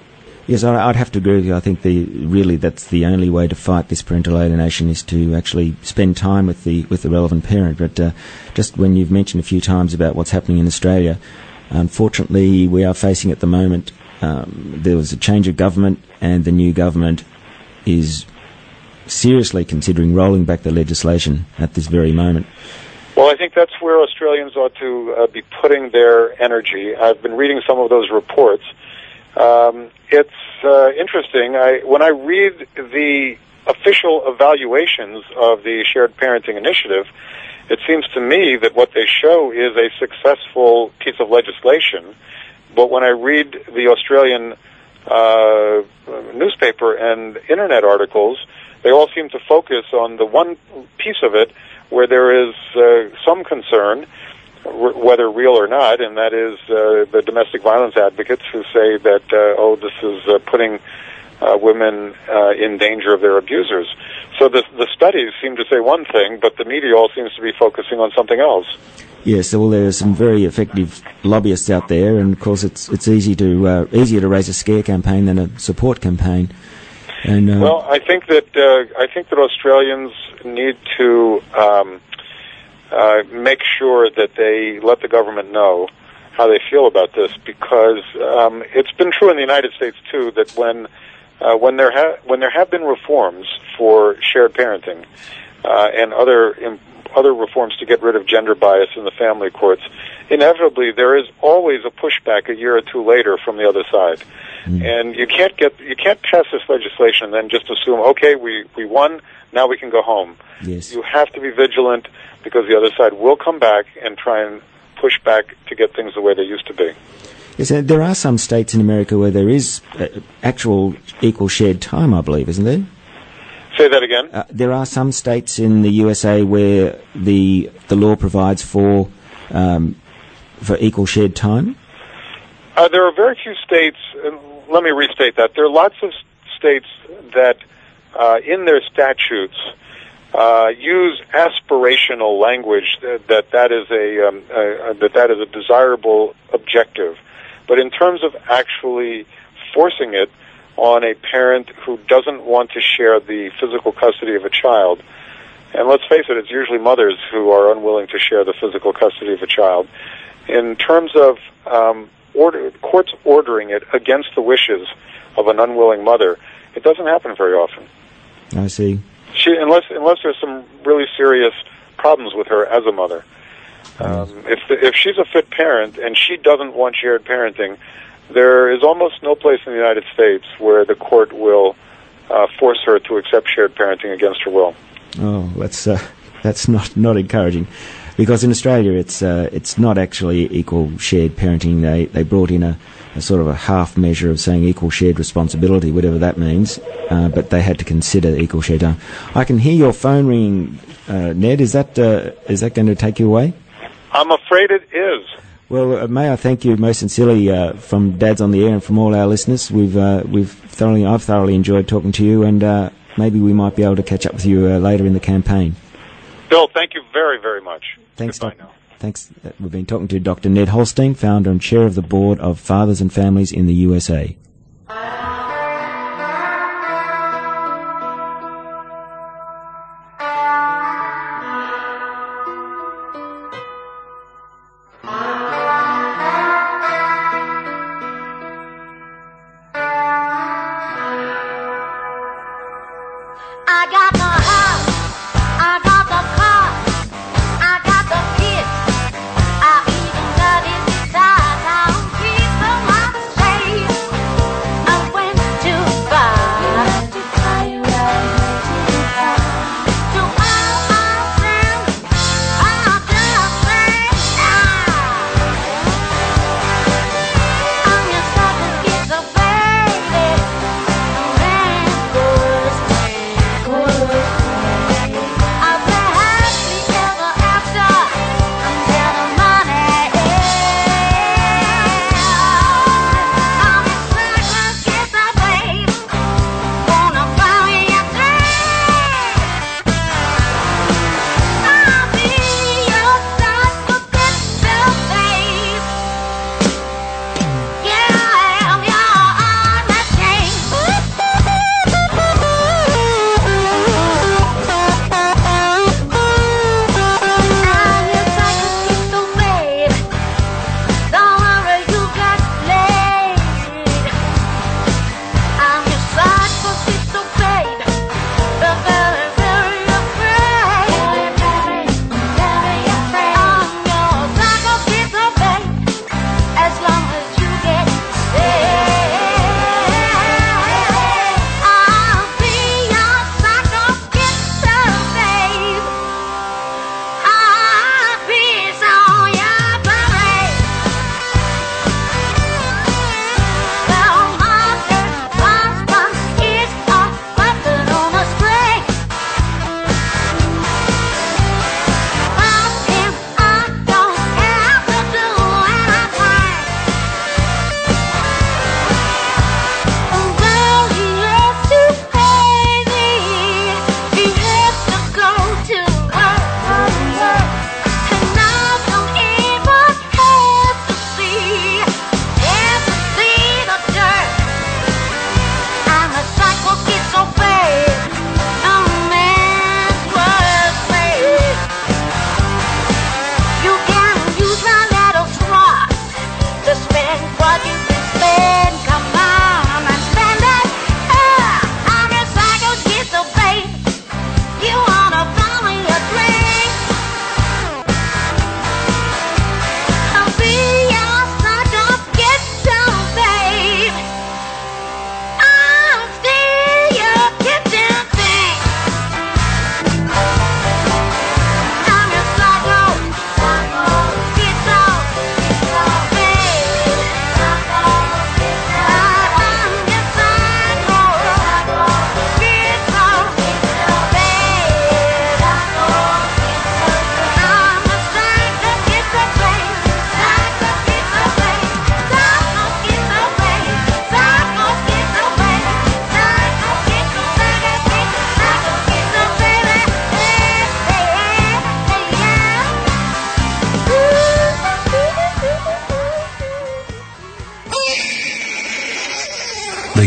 Yes, I'd have to agree with you. I think that's the only way to fight this parental alienation is to actually spend time with the relevant parent. But just when you've mentioned a few times about what's happening in Australia, unfortunately we are facing at the moment, there was a change of government, and the new government is seriously considering rolling back the legislation at this very moment. Well, I think that's where Australians ought to be putting their energy. I've been reading some of those reports. It's interesting. When I read the official evaluations of the Shared Parenting Initiative, it seems to me that what they show is a successful piece of legislation. But when I read the Australian newspaper and internet articles, they all seem to focus on the one piece of it where there is some concern, whether real or not, and that is the domestic violence advocates who say that, this is putting women in danger of their abusers. So the studies seem to say one thing, but the media all seems to be focusing on something else. Yes, well, there are some very effective lobbyists out there, and of course it's easier to raise a scare campaign than a support campaign. And well, I think that Australians need to make sure that they let the government know how they feel about this, because it's been true in the United States too that when there have been reforms for shared parenting and other reforms to get rid of gender bias in the family courts, inevitably there is always a pushback a year or two later from the other side. And you can't pass this legislation and then just assume, okay, we won, now we can go home. Yes. You have to be vigilant, because the other side will come back and try and push back to get things the way they used to be. Yes, there are some states in America where there is actual equal shared time, I believe, isn't there? Say that again? There are some states in the USA where the law provides for equal shared time? There are very few states, let me restate that. There are lots of states that in their statutes use aspirational language that is a desirable objective. But in terms of actually forcing it on a parent who doesn't want to share the physical custody of a child, and let's face it, it's usually mothers who are unwilling to share the physical custody of a child, in terms of courts ordering it against the wishes of an unwilling mother, it doesn't happen very often. I see. Unless there's some really serious problems with her as a mother. If she's a fit parent and she doesn't want shared parenting, there is almost no place in the United States where the court will force her to accept shared parenting against her will. Oh, that's not encouraging, because in Australia it's not actually equal shared parenting. They brought in a sort of a half measure of saying equal shared responsibility, whatever that means, but they had to consider equal shared time. I can hear your phone ringing, Ned. Is that going to take you away? I'm afraid it is. Well, may I thank you most sincerely from Dads on the Air and from all our listeners. I've thoroughly enjoyed talking to you, and maybe we might be able to catch up with you later in the campaign. Bill, thank you very, very much. Thanks, Goodbye now. Thanks. We've been talking to Dr. Ned Holstein, founder and chair of the board of Fathers and Families in the USA. I got the house, I got the car, I got the kids, I even got it beside town. People might say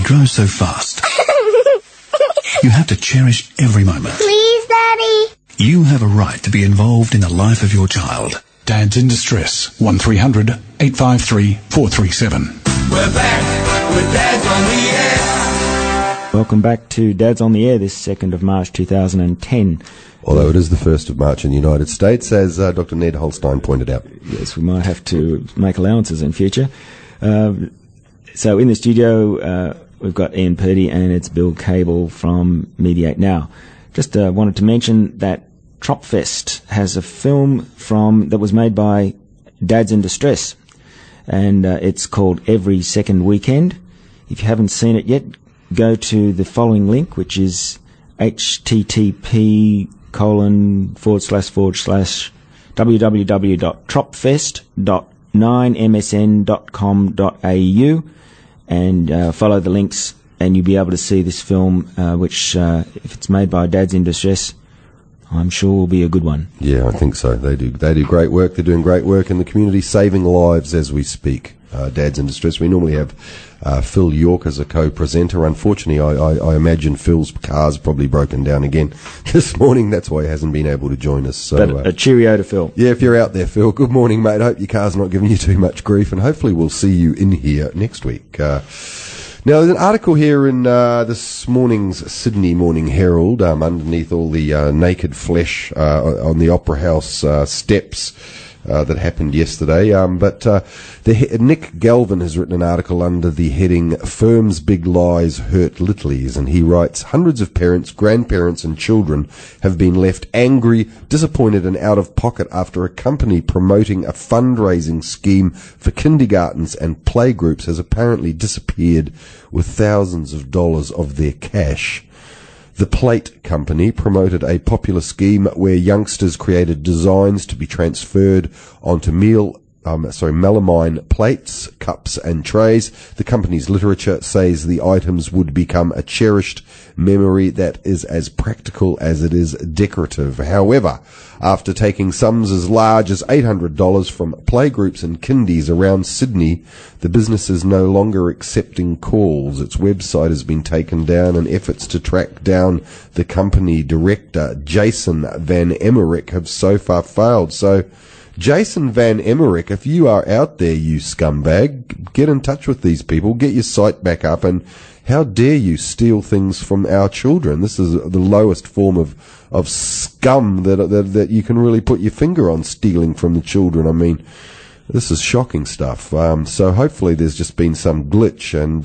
grows so fast. You have to cherish every moment. Please, Daddy. You have a right to be involved in the life of your child. Dads in Distress, 1300 853 437. We're back with Dads on the Air. Welcome back to Dads on the Air, this 2nd of March 2010. Although it is the 1st of March in the United States, as Dr. Ned Holstein pointed out. Yes, we might have to make allowances in future. So in the studio, we've got Ian Purdy and it's Bill Cable from Mediate Now. Just wanted to mention that Tropfest has a film that was made by Dads in Distress, and it's called Every Second Weekend. If you haven't seen it yet, go to the following link, which is http://www.tropfest.9msn.com.au and follow the links, and you'll be able to see this film, which, if it's made by Dads in Distress, I'm sure will be a good one. Yeah, I think so. They do great work. They're doing great work in the community, saving lives as we speak. Dads in Distress. We normally have Phil York as a co-presenter. Unfortunately, I imagine Phil's car's probably broken down again this morning. That's why he hasn't been able to join us. So, but a cheerio to Phil. Yeah, if you're out there, Phil, good morning, mate. I hope your car's not giving you too much grief, and hopefully we'll see you in here next week. Now, there's an article here in this morning's Sydney Morning Herald, underneath all the naked flesh on the Opera House steps that happened yesterday. Nick Galvin has written an article under the heading "Firms' Big Lies Hurt Littlies," and he writes, "Hundreds of parents, grandparents and children have been left angry, disappointed and out of pocket after a company promoting a fundraising scheme for kindergartens and playgroups has apparently disappeared with thousands of dollars of their cash." The Plate Company promoted a popular scheme where youngsters created designs to be transferred onto melamine plates, cups and trays. The company's literature says the items would become a cherished memory that is as practical as it is decorative. However, after taking sums as large as $800 from playgroups and kindies around Sydney, the business is no longer accepting calls. Its website has been taken down, and efforts to track down the company director, Jason Van Emmerich, have so far failed. So, Jason Van Emmerich, if you are out there, you scumbag, get in touch with these people, get your site back up, and how dare you steal things from our children? This is the lowest form of scum that you can really put your finger on, stealing from the children. I mean, this is shocking stuff. So hopefully there's just been some glitch, and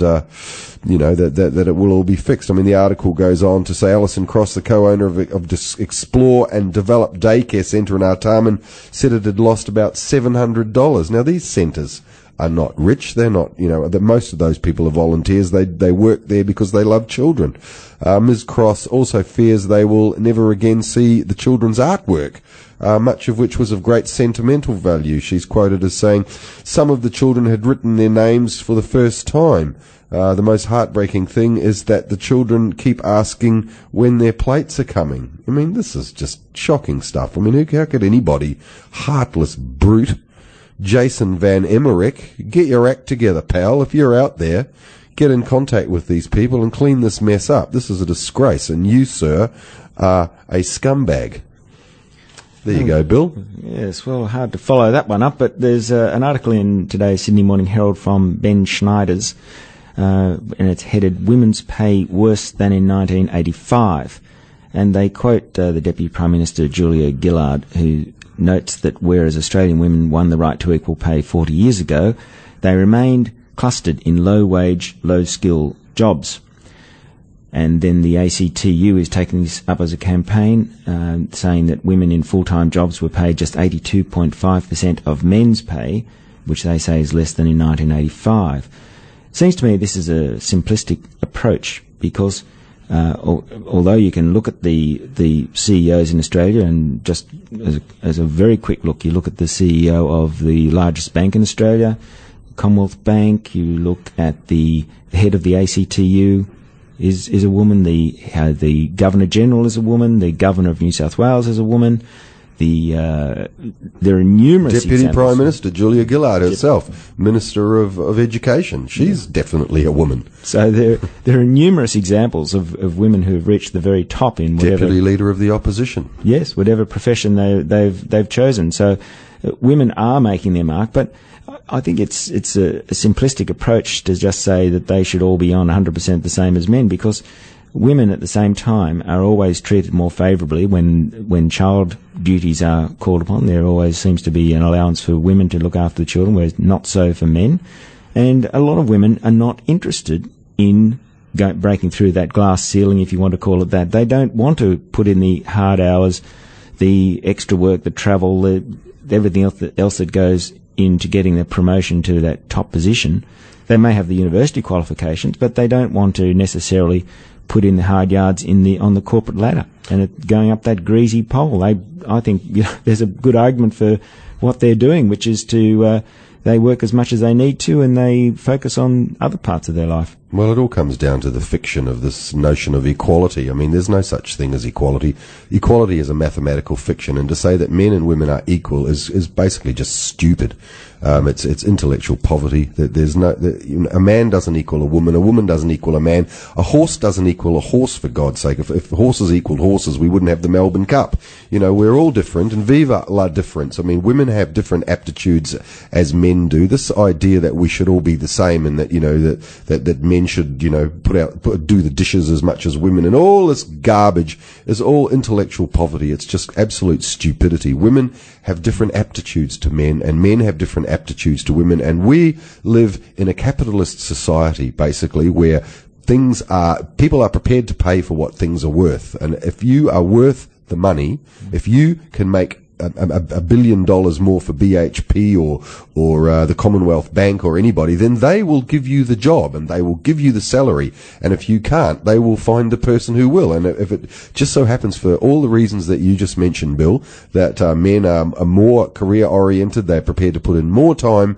that it will all be fixed. I mean, the article goes on to say Alison Cross, the co-owner of Explore and Develop Daycare Centre in Artarmon, said it had lost about $700. Now, these centres are not rich. They're not, most of those people are volunteers. They work there because they love children. Ms. Cross also fears they will never again see the children's artwork, much of which was of great sentimental value. She's quoted as saying, "Some of the children had written their names for the first time. The most heartbreaking thing is that the children keep asking when their plates are coming." I mean, this is just shocking stuff. I mean, how could anybody, heartless brute, Jason Van Emmerich, get your act together, pal. If you're out there, get in contact with these people and clean this mess up. This is a disgrace, and you, sir, are a scumbag. There you go, Bill. Yes, well, hard to follow that one up, but there's an article in today's Sydney Morning Herald from Ben Schneiders, and it's headed "Women's Pay Worse Than in 1985." And they quote the Deputy Prime Minister, Julia Gillard, who notes that whereas Australian women won the right to equal pay 40 years ago, they remained clustered in low-wage, low-skill jobs. And then the ACTU is taking this up as a campaign, saying that women in full-time jobs were paid just 82.5% of men's pay, which they say is less than in 1985. It seems to me this is a simplistic approach, because although you can look at the CEOs in Australia, and just as a very quick look, you look at the CEO of the largest bank in Australia, Commonwealth Bank, you look at the head of the ACTU is a woman, the Governor General is a woman, the Governor of New South Wales is a woman, there are numerous Deputy examples. Prime Minister Julia Gillard herself, Minister of Education. She's definitely a woman. So there are numerous examples of women who have reached the very top in whatever Deputy Leader of the Opposition. Yes, whatever profession they've chosen. So women are making their mark, but I think it's a simplistic approach to just say that they should all be on 100% the same as men, because women at the same time are always treated more favourably when child duties are called upon. There always seems to be an allowance for women to look after the children, whereas not so for men. And a lot of women are not interested in breaking through that glass ceiling, if you want to call it that. They don't want to put in the hard hours, the extra work, the travel, everything else that goes into getting the promotion to that top position. They may have the university qualifications, but they don't want to necessarily put in the hard yards on the corporate ladder and going up that greasy pole. I think there's a good argument for what they're doing, which is to they work as much as they need to, and they focus on other parts of their life. Well, it all comes down to the fiction of this notion of equality. I mean, there's no such thing as equality. Equality is a mathematical fiction, and to say that men and women are equal is basically just stupid. It's intellectual poverty. A man doesn't equal a woman doesn't equal a man, a horse doesn't equal a horse, for God's sake. If horses equaled horses, we wouldn't have the Melbourne Cup. We're all different, and viva la difference. I mean, women have different aptitudes as men do. This idea that we should all be the same, and that that men should do the dishes as much as women, and all this garbage is all intellectual poverty. It's just absolute stupidity. Women have different aptitudes to men, and men have different aptitudes to women, and we live in a capitalist society, basically, where people are prepared to pay for what things are worth. And if you are worth the money, if you can make $1 billion more for BHP or the Commonwealth Bank or anybody, then they will give you the job and they will give you the salary. And if you can't, they will find the person who will. And if it just so happens, for all the reasons that you just mentioned, Bill, that men are more career oriented, they're prepared to put in more time.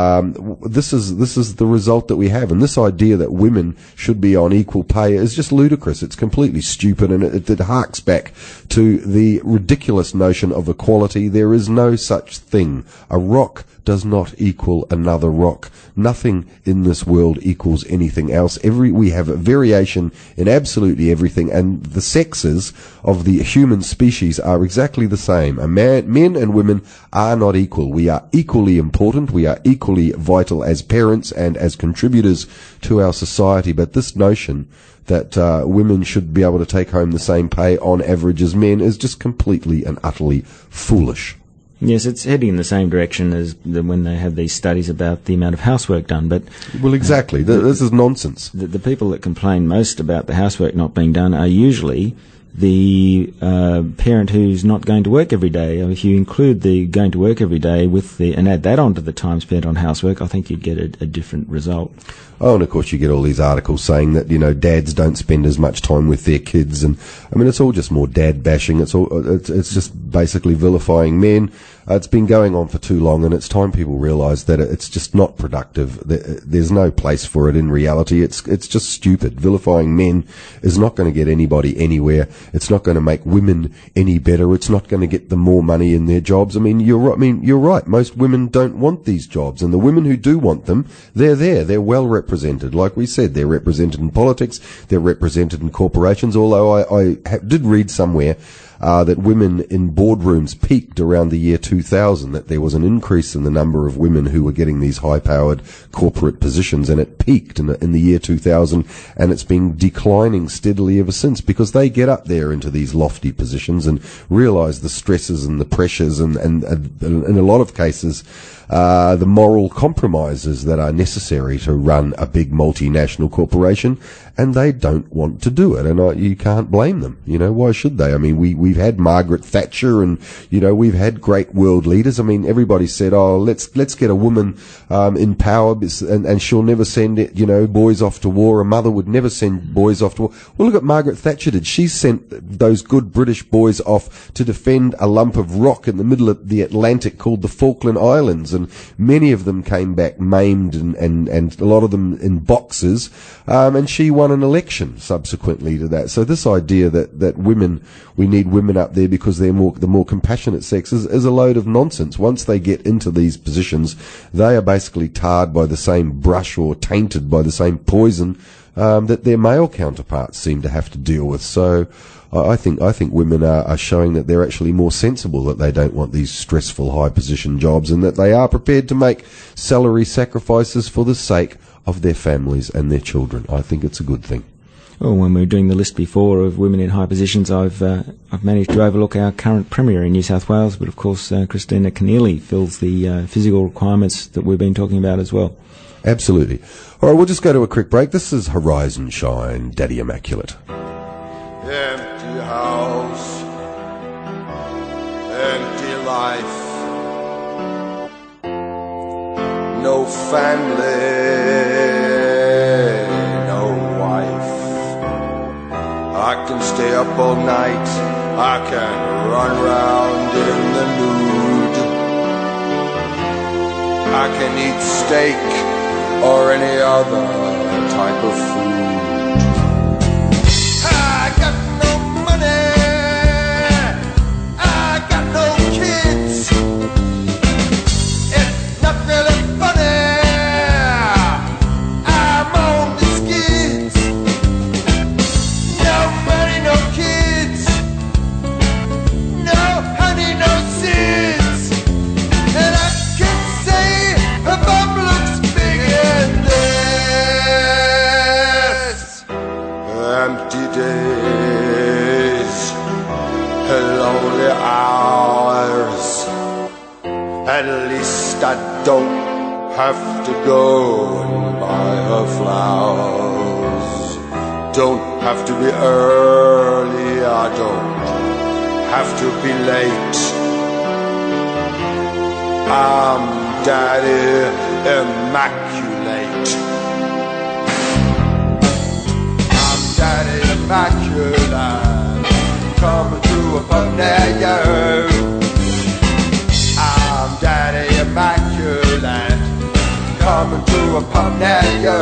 This is the result that we have, and this idea that women should be on equal pay is just ludicrous. It's completely stupid, and it harks back to the ridiculous notion of equality. There is no such thing. A rock does not equal another rock. Nothing in this world equals anything else. We have a variation in absolutely everything, and the sexes of the human species are exactly the same. Men and women are not equal. We are equally important. We are equally vital as parents and as contributors to our society. But this notion that women should be able to take home the same pay on average as men is just completely and utterly foolish. Yes, it's heading in the same direction as when they have these studies about the amount of housework done. But well, exactly. This is nonsense. The people that complain most about the housework not being done are usually the parent who's not going to work every day. If you include the going to work every day and add that on to the time spent on housework, I think you'd get a different result. Oh, and of course you get all these articles saying that, dads don't spend as much time with their kids, and I mean, it's all just more dad bashing. It's just basically vilifying men. It's been going on for too long, and it's time people realise that it's just not productive. There's no place for it in reality. It's just stupid. Vilifying men is not going to get anybody anywhere. It's not going to make women any better. It's not going to get them more money in their jobs. I mean, you're right. Most women don't want these jobs, and the women who do want them, they're there. They're well represented. Like we said, they're represented in politics. They're represented in corporations. Although I did read somewhere that women in boardrooms peaked around the year 2000, that there was an increase in the number of women who were getting these high-powered corporate positions, and it peaked in the year 2000, and it's been declining steadily ever since, because they get up there into these lofty positions and realise the stresses and the pressures and in a lot of cases the moral compromises that are necessary to run a big multinational corporation, and they don't want to do it, and you can't blame them. Why should they? I mean, we've had Margaret Thatcher, and we've had great world leaders. I mean, everybody said, oh, let's get a woman in power, and she'll never send boys off to war. A mother would never send boys off to war. Well, look at Margaret Thatcher did. She sent those good British boys off to defend a lump of rock in the middle of the Atlantic called the Falkland Islands, and many of them came back maimed and a lot of them in boxes, and she won an election subsequently to that. So this idea that we need women up there because they're the more compassionate sex is a load of nonsense. Once they get into these positions, they are basically tarred by the same brush or tainted by the same poison that their male counterparts seem to have to deal with. So I think women are showing that they're actually more sensible, that they don't want these stressful high position jobs, and that they are prepared to make salary sacrifices for the sake of their families and their children. I think it's a good thing. Well, when we were doing the list before of women in high positions, I've managed to overlook our current Premier in New South Wales, but of course Christina Keneally fills the physical requirements that we've been talking about as well. Absolutely. All right, we'll just go to a quick break. This is Horizon Shine, Daddy Immaculate. Empty house, empty life, no family, no wife. I can stay up all night, I can run round in the nude, I can eat steak or any other type of food. At least I don't have to go and buy her flowers. Don't have to be early, I don't have to be late. I'm Daddy Immaculate. I'm Daddy Immaculate, coming through upon there, yo. Daddy Immaculate, coming to a pub near you.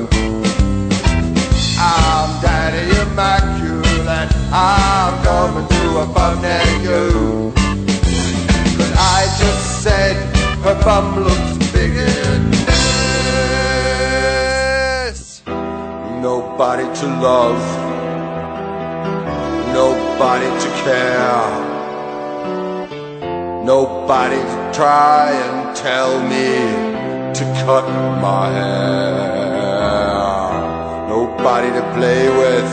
I'm Daddy Immaculate, I'm coming to a pub near you. But I just said her bum looks big in this. Nobody to love, nobody to care, nobody to try and tell me to cut my hair. Nobody to play with,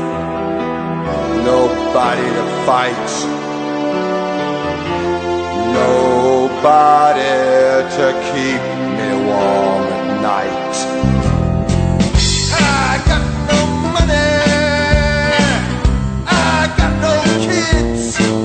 nobody to fight, nobody to keep me warm at night. I got no money, I got no kids.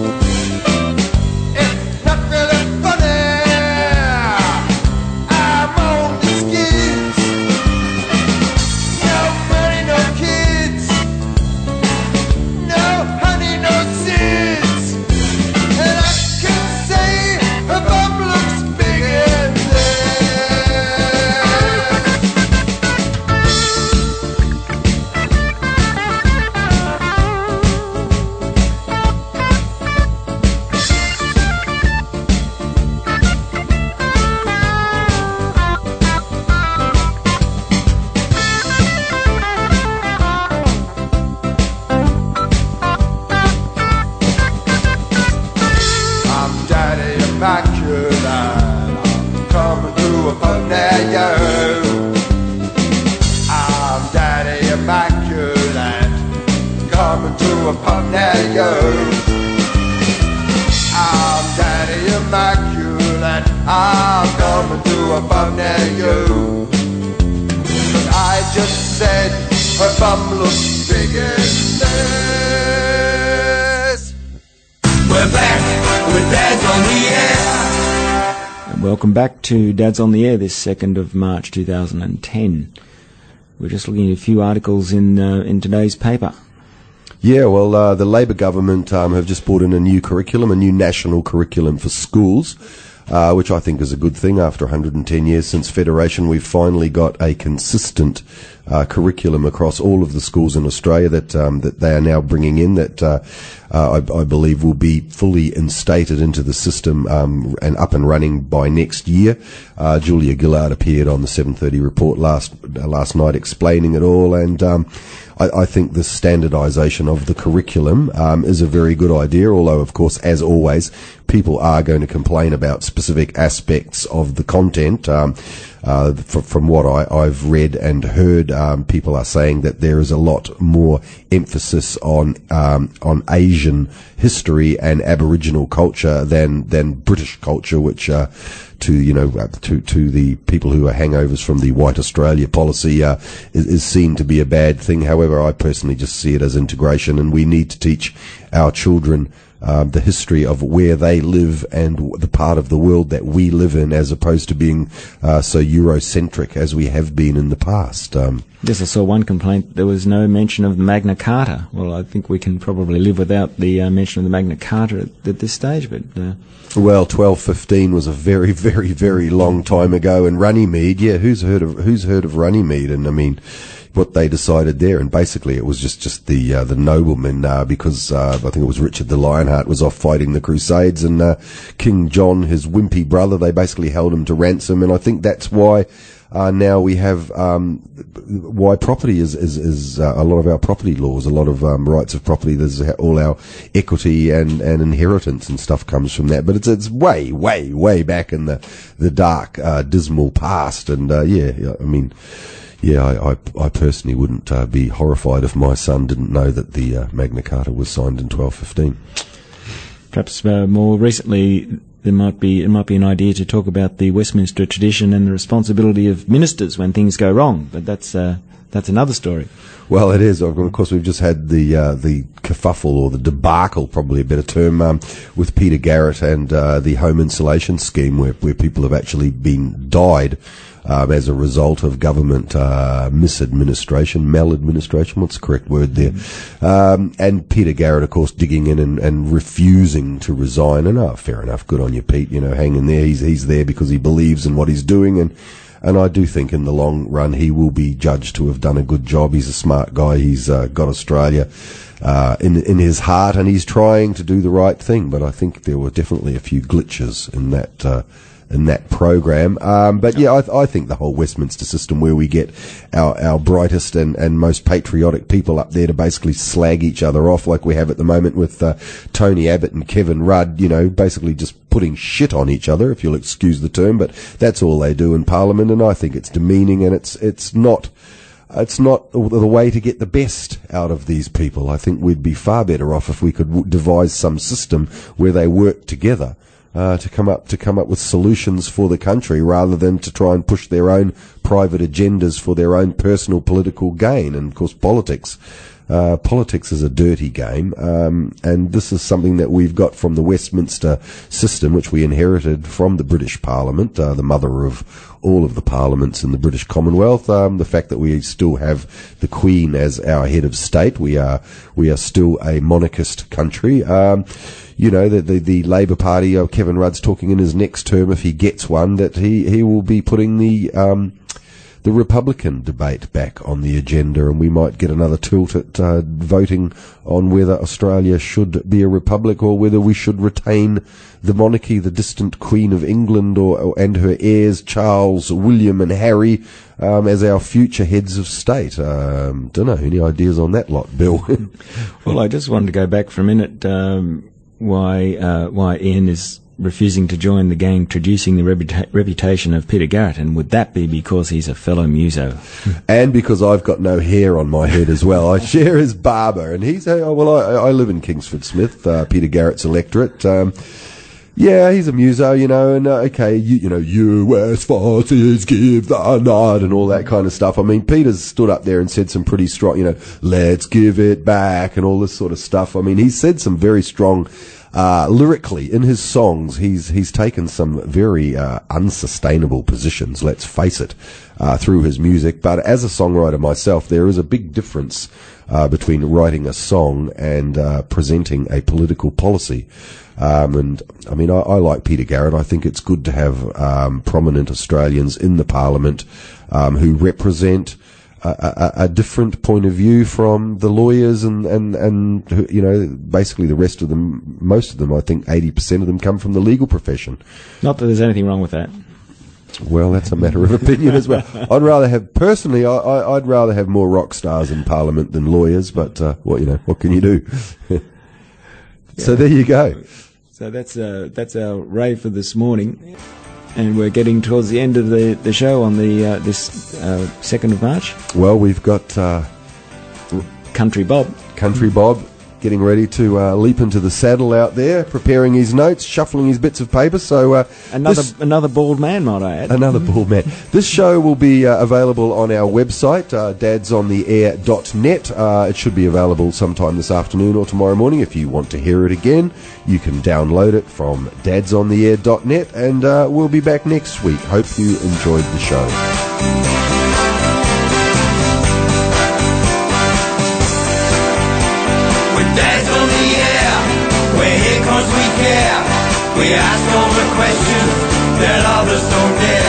Welcome back to Dad's on the Air this 2nd of March 2010. We're just looking at a few articles in today's paper. Yeah, well, the Labor government have just brought in a new curriculum, a new national curriculum for schools, which I think is a good thing. After 110 years since Federation, we've finally got a consistent curriculum across all of the schools in Australia that they are now bringing in that I believe will be fully instated into the system and up and running by next year. Julia Gillard appeared on the 7:30 report last night explaining it all, and I think the standardisation of the curriculum is a very good idea, although, of course, as always, people are going to complain about specific aspects of the content. From what I've read and heard, people are saying that there is a lot more emphasis on Asian history and Aboriginal culture than British culture, which to the people who are hangovers from the White Australia policy is seen to be a bad thing. However, I personally just see it as integration, and we need to teach our children the history of where they live and the part of the world that we live in, as opposed to being so Eurocentric as we have been in the past. Yes, I saw one complaint. There was no mention of Magna Carta. Well, I think we can probably live without the mention of the Magna Carta at this stage, but... Well, 1215 was a very, very, very long time ago, and Runnymede, yeah, who's heard of Runnymede? And I mean, what they decided there, and basically it was just the noblemen, because I think it was Richard the Lionheart was off fighting the Crusades, and King John, his wimpy brother, they basically held him to ransom, and I think that's why now we have why property is a lot of our property laws, a lot of rights of property. There's all our equity and inheritance and stuff comes from that. But it's way, way, way back in the dark, dismal past. And I personally wouldn't be horrified if my son didn't know that the Magna Carta was signed in 1215. Perhaps more recently, it might be an idea to talk about the Westminster tradition and the responsibility of ministers when things go wrong. But that's another story. Well, it is. Of course, we've just had the kerfuffle, or the debacle, probably a better term, with Peter Garrett and the home insulation scheme, where people have actually been died as a result of government maladministration, what's the correct word there? And Peter Garrett, of course, digging in and refusing to resign. And fair enough, good on you, Pete. Hang in there. He's there because he believes in what he's doing, and I do think in the long run he will be judged to have done a good job. He's a smart guy. He's got Australia in his heart, and he's trying to do the right thing. But I think there were definitely a few glitches in that program. But yeah, I think the whole Westminster system, where we get our brightest and most patriotic people up there to basically slag each other off, like we have at the moment with Tony Abbott and Kevin Rudd, basically just putting shit on each other, if you'll excuse the term, but that's all they do in Parliament, and I think it's demeaning, and it's not the way to get the best out of these people. I think we'd be far better off if we could devise some system where they work together to come up with solutions for the country, rather than to try and push their own private agendas for their own personal political gain. And of course, politics is a dirty game, and this is something that we've got from the Westminster system, which we inherited from the British Parliament, the mother of all of the parliaments in the British Commonwealth. The fact that we still have the Queen as our head of state, we are still a monarchist country. The Labour Party, Kevin Rudd's talking in his next term, if he gets one, that he will be putting the Republican debate back on the agenda, and we might get another tilt at voting on whether Australia should be a republic, or whether we should retain the monarchy, the distant Queen of England, and her heirs, Charles, William and Harry, as our future heads of state. Don't know, any ideas on that lot, Bill? Well, I just wanted to go back for a minute, why Ian is refusing to join the gang traducing the reputation of Peter Garrett, and would that be because he's a fellow muso? And because I've got no hair on my head as well. I share his barber, and he's I live in Kingsford Smith, Peter Garrett's electorate. Yeah, he's a muso, and okay, US forces give the nod and all that kind of stuff. I mean, Peter's stood up there and said some pretty strong, let's give it back and all this sort of stuff. I mean, he's said some very strong, lyrically in his songs. He's taken some very unsustainable positions, let's face it, through his music. But as a songwriter myself, there is a big difference between writing a song and presenting a political policy. And I mean, I like Peter Garrett. I think it's good to have prominent Australians in the Parliament who represent a different point of view from the lawyers and basically the rest of them. Most of them, I think 80% of them, come from the legal profession. Not that there's anything wrong with that. Well, that's a matter of opinion as well. I'd rather have more rock stars in Parliament than lawyers, but what can you do? So there you go. So that's our rave for this morning, and we're getting towards the end of the show on this 2nd of March. Well, we've got Country Bob getting ready to leap into the saddle out there, preparing his notes, shuffling his bits of paper. So another bald man, might I add. Another bald man. This show will be available on our website, dadsontheair.net. It should be available sometime this afternoon or tomorrow morning. If you want to hear it again, you can download it from dadsontheair.net, and we'll be back next week. Hope you enjoyed the show. We ask all the questions that others don't dare.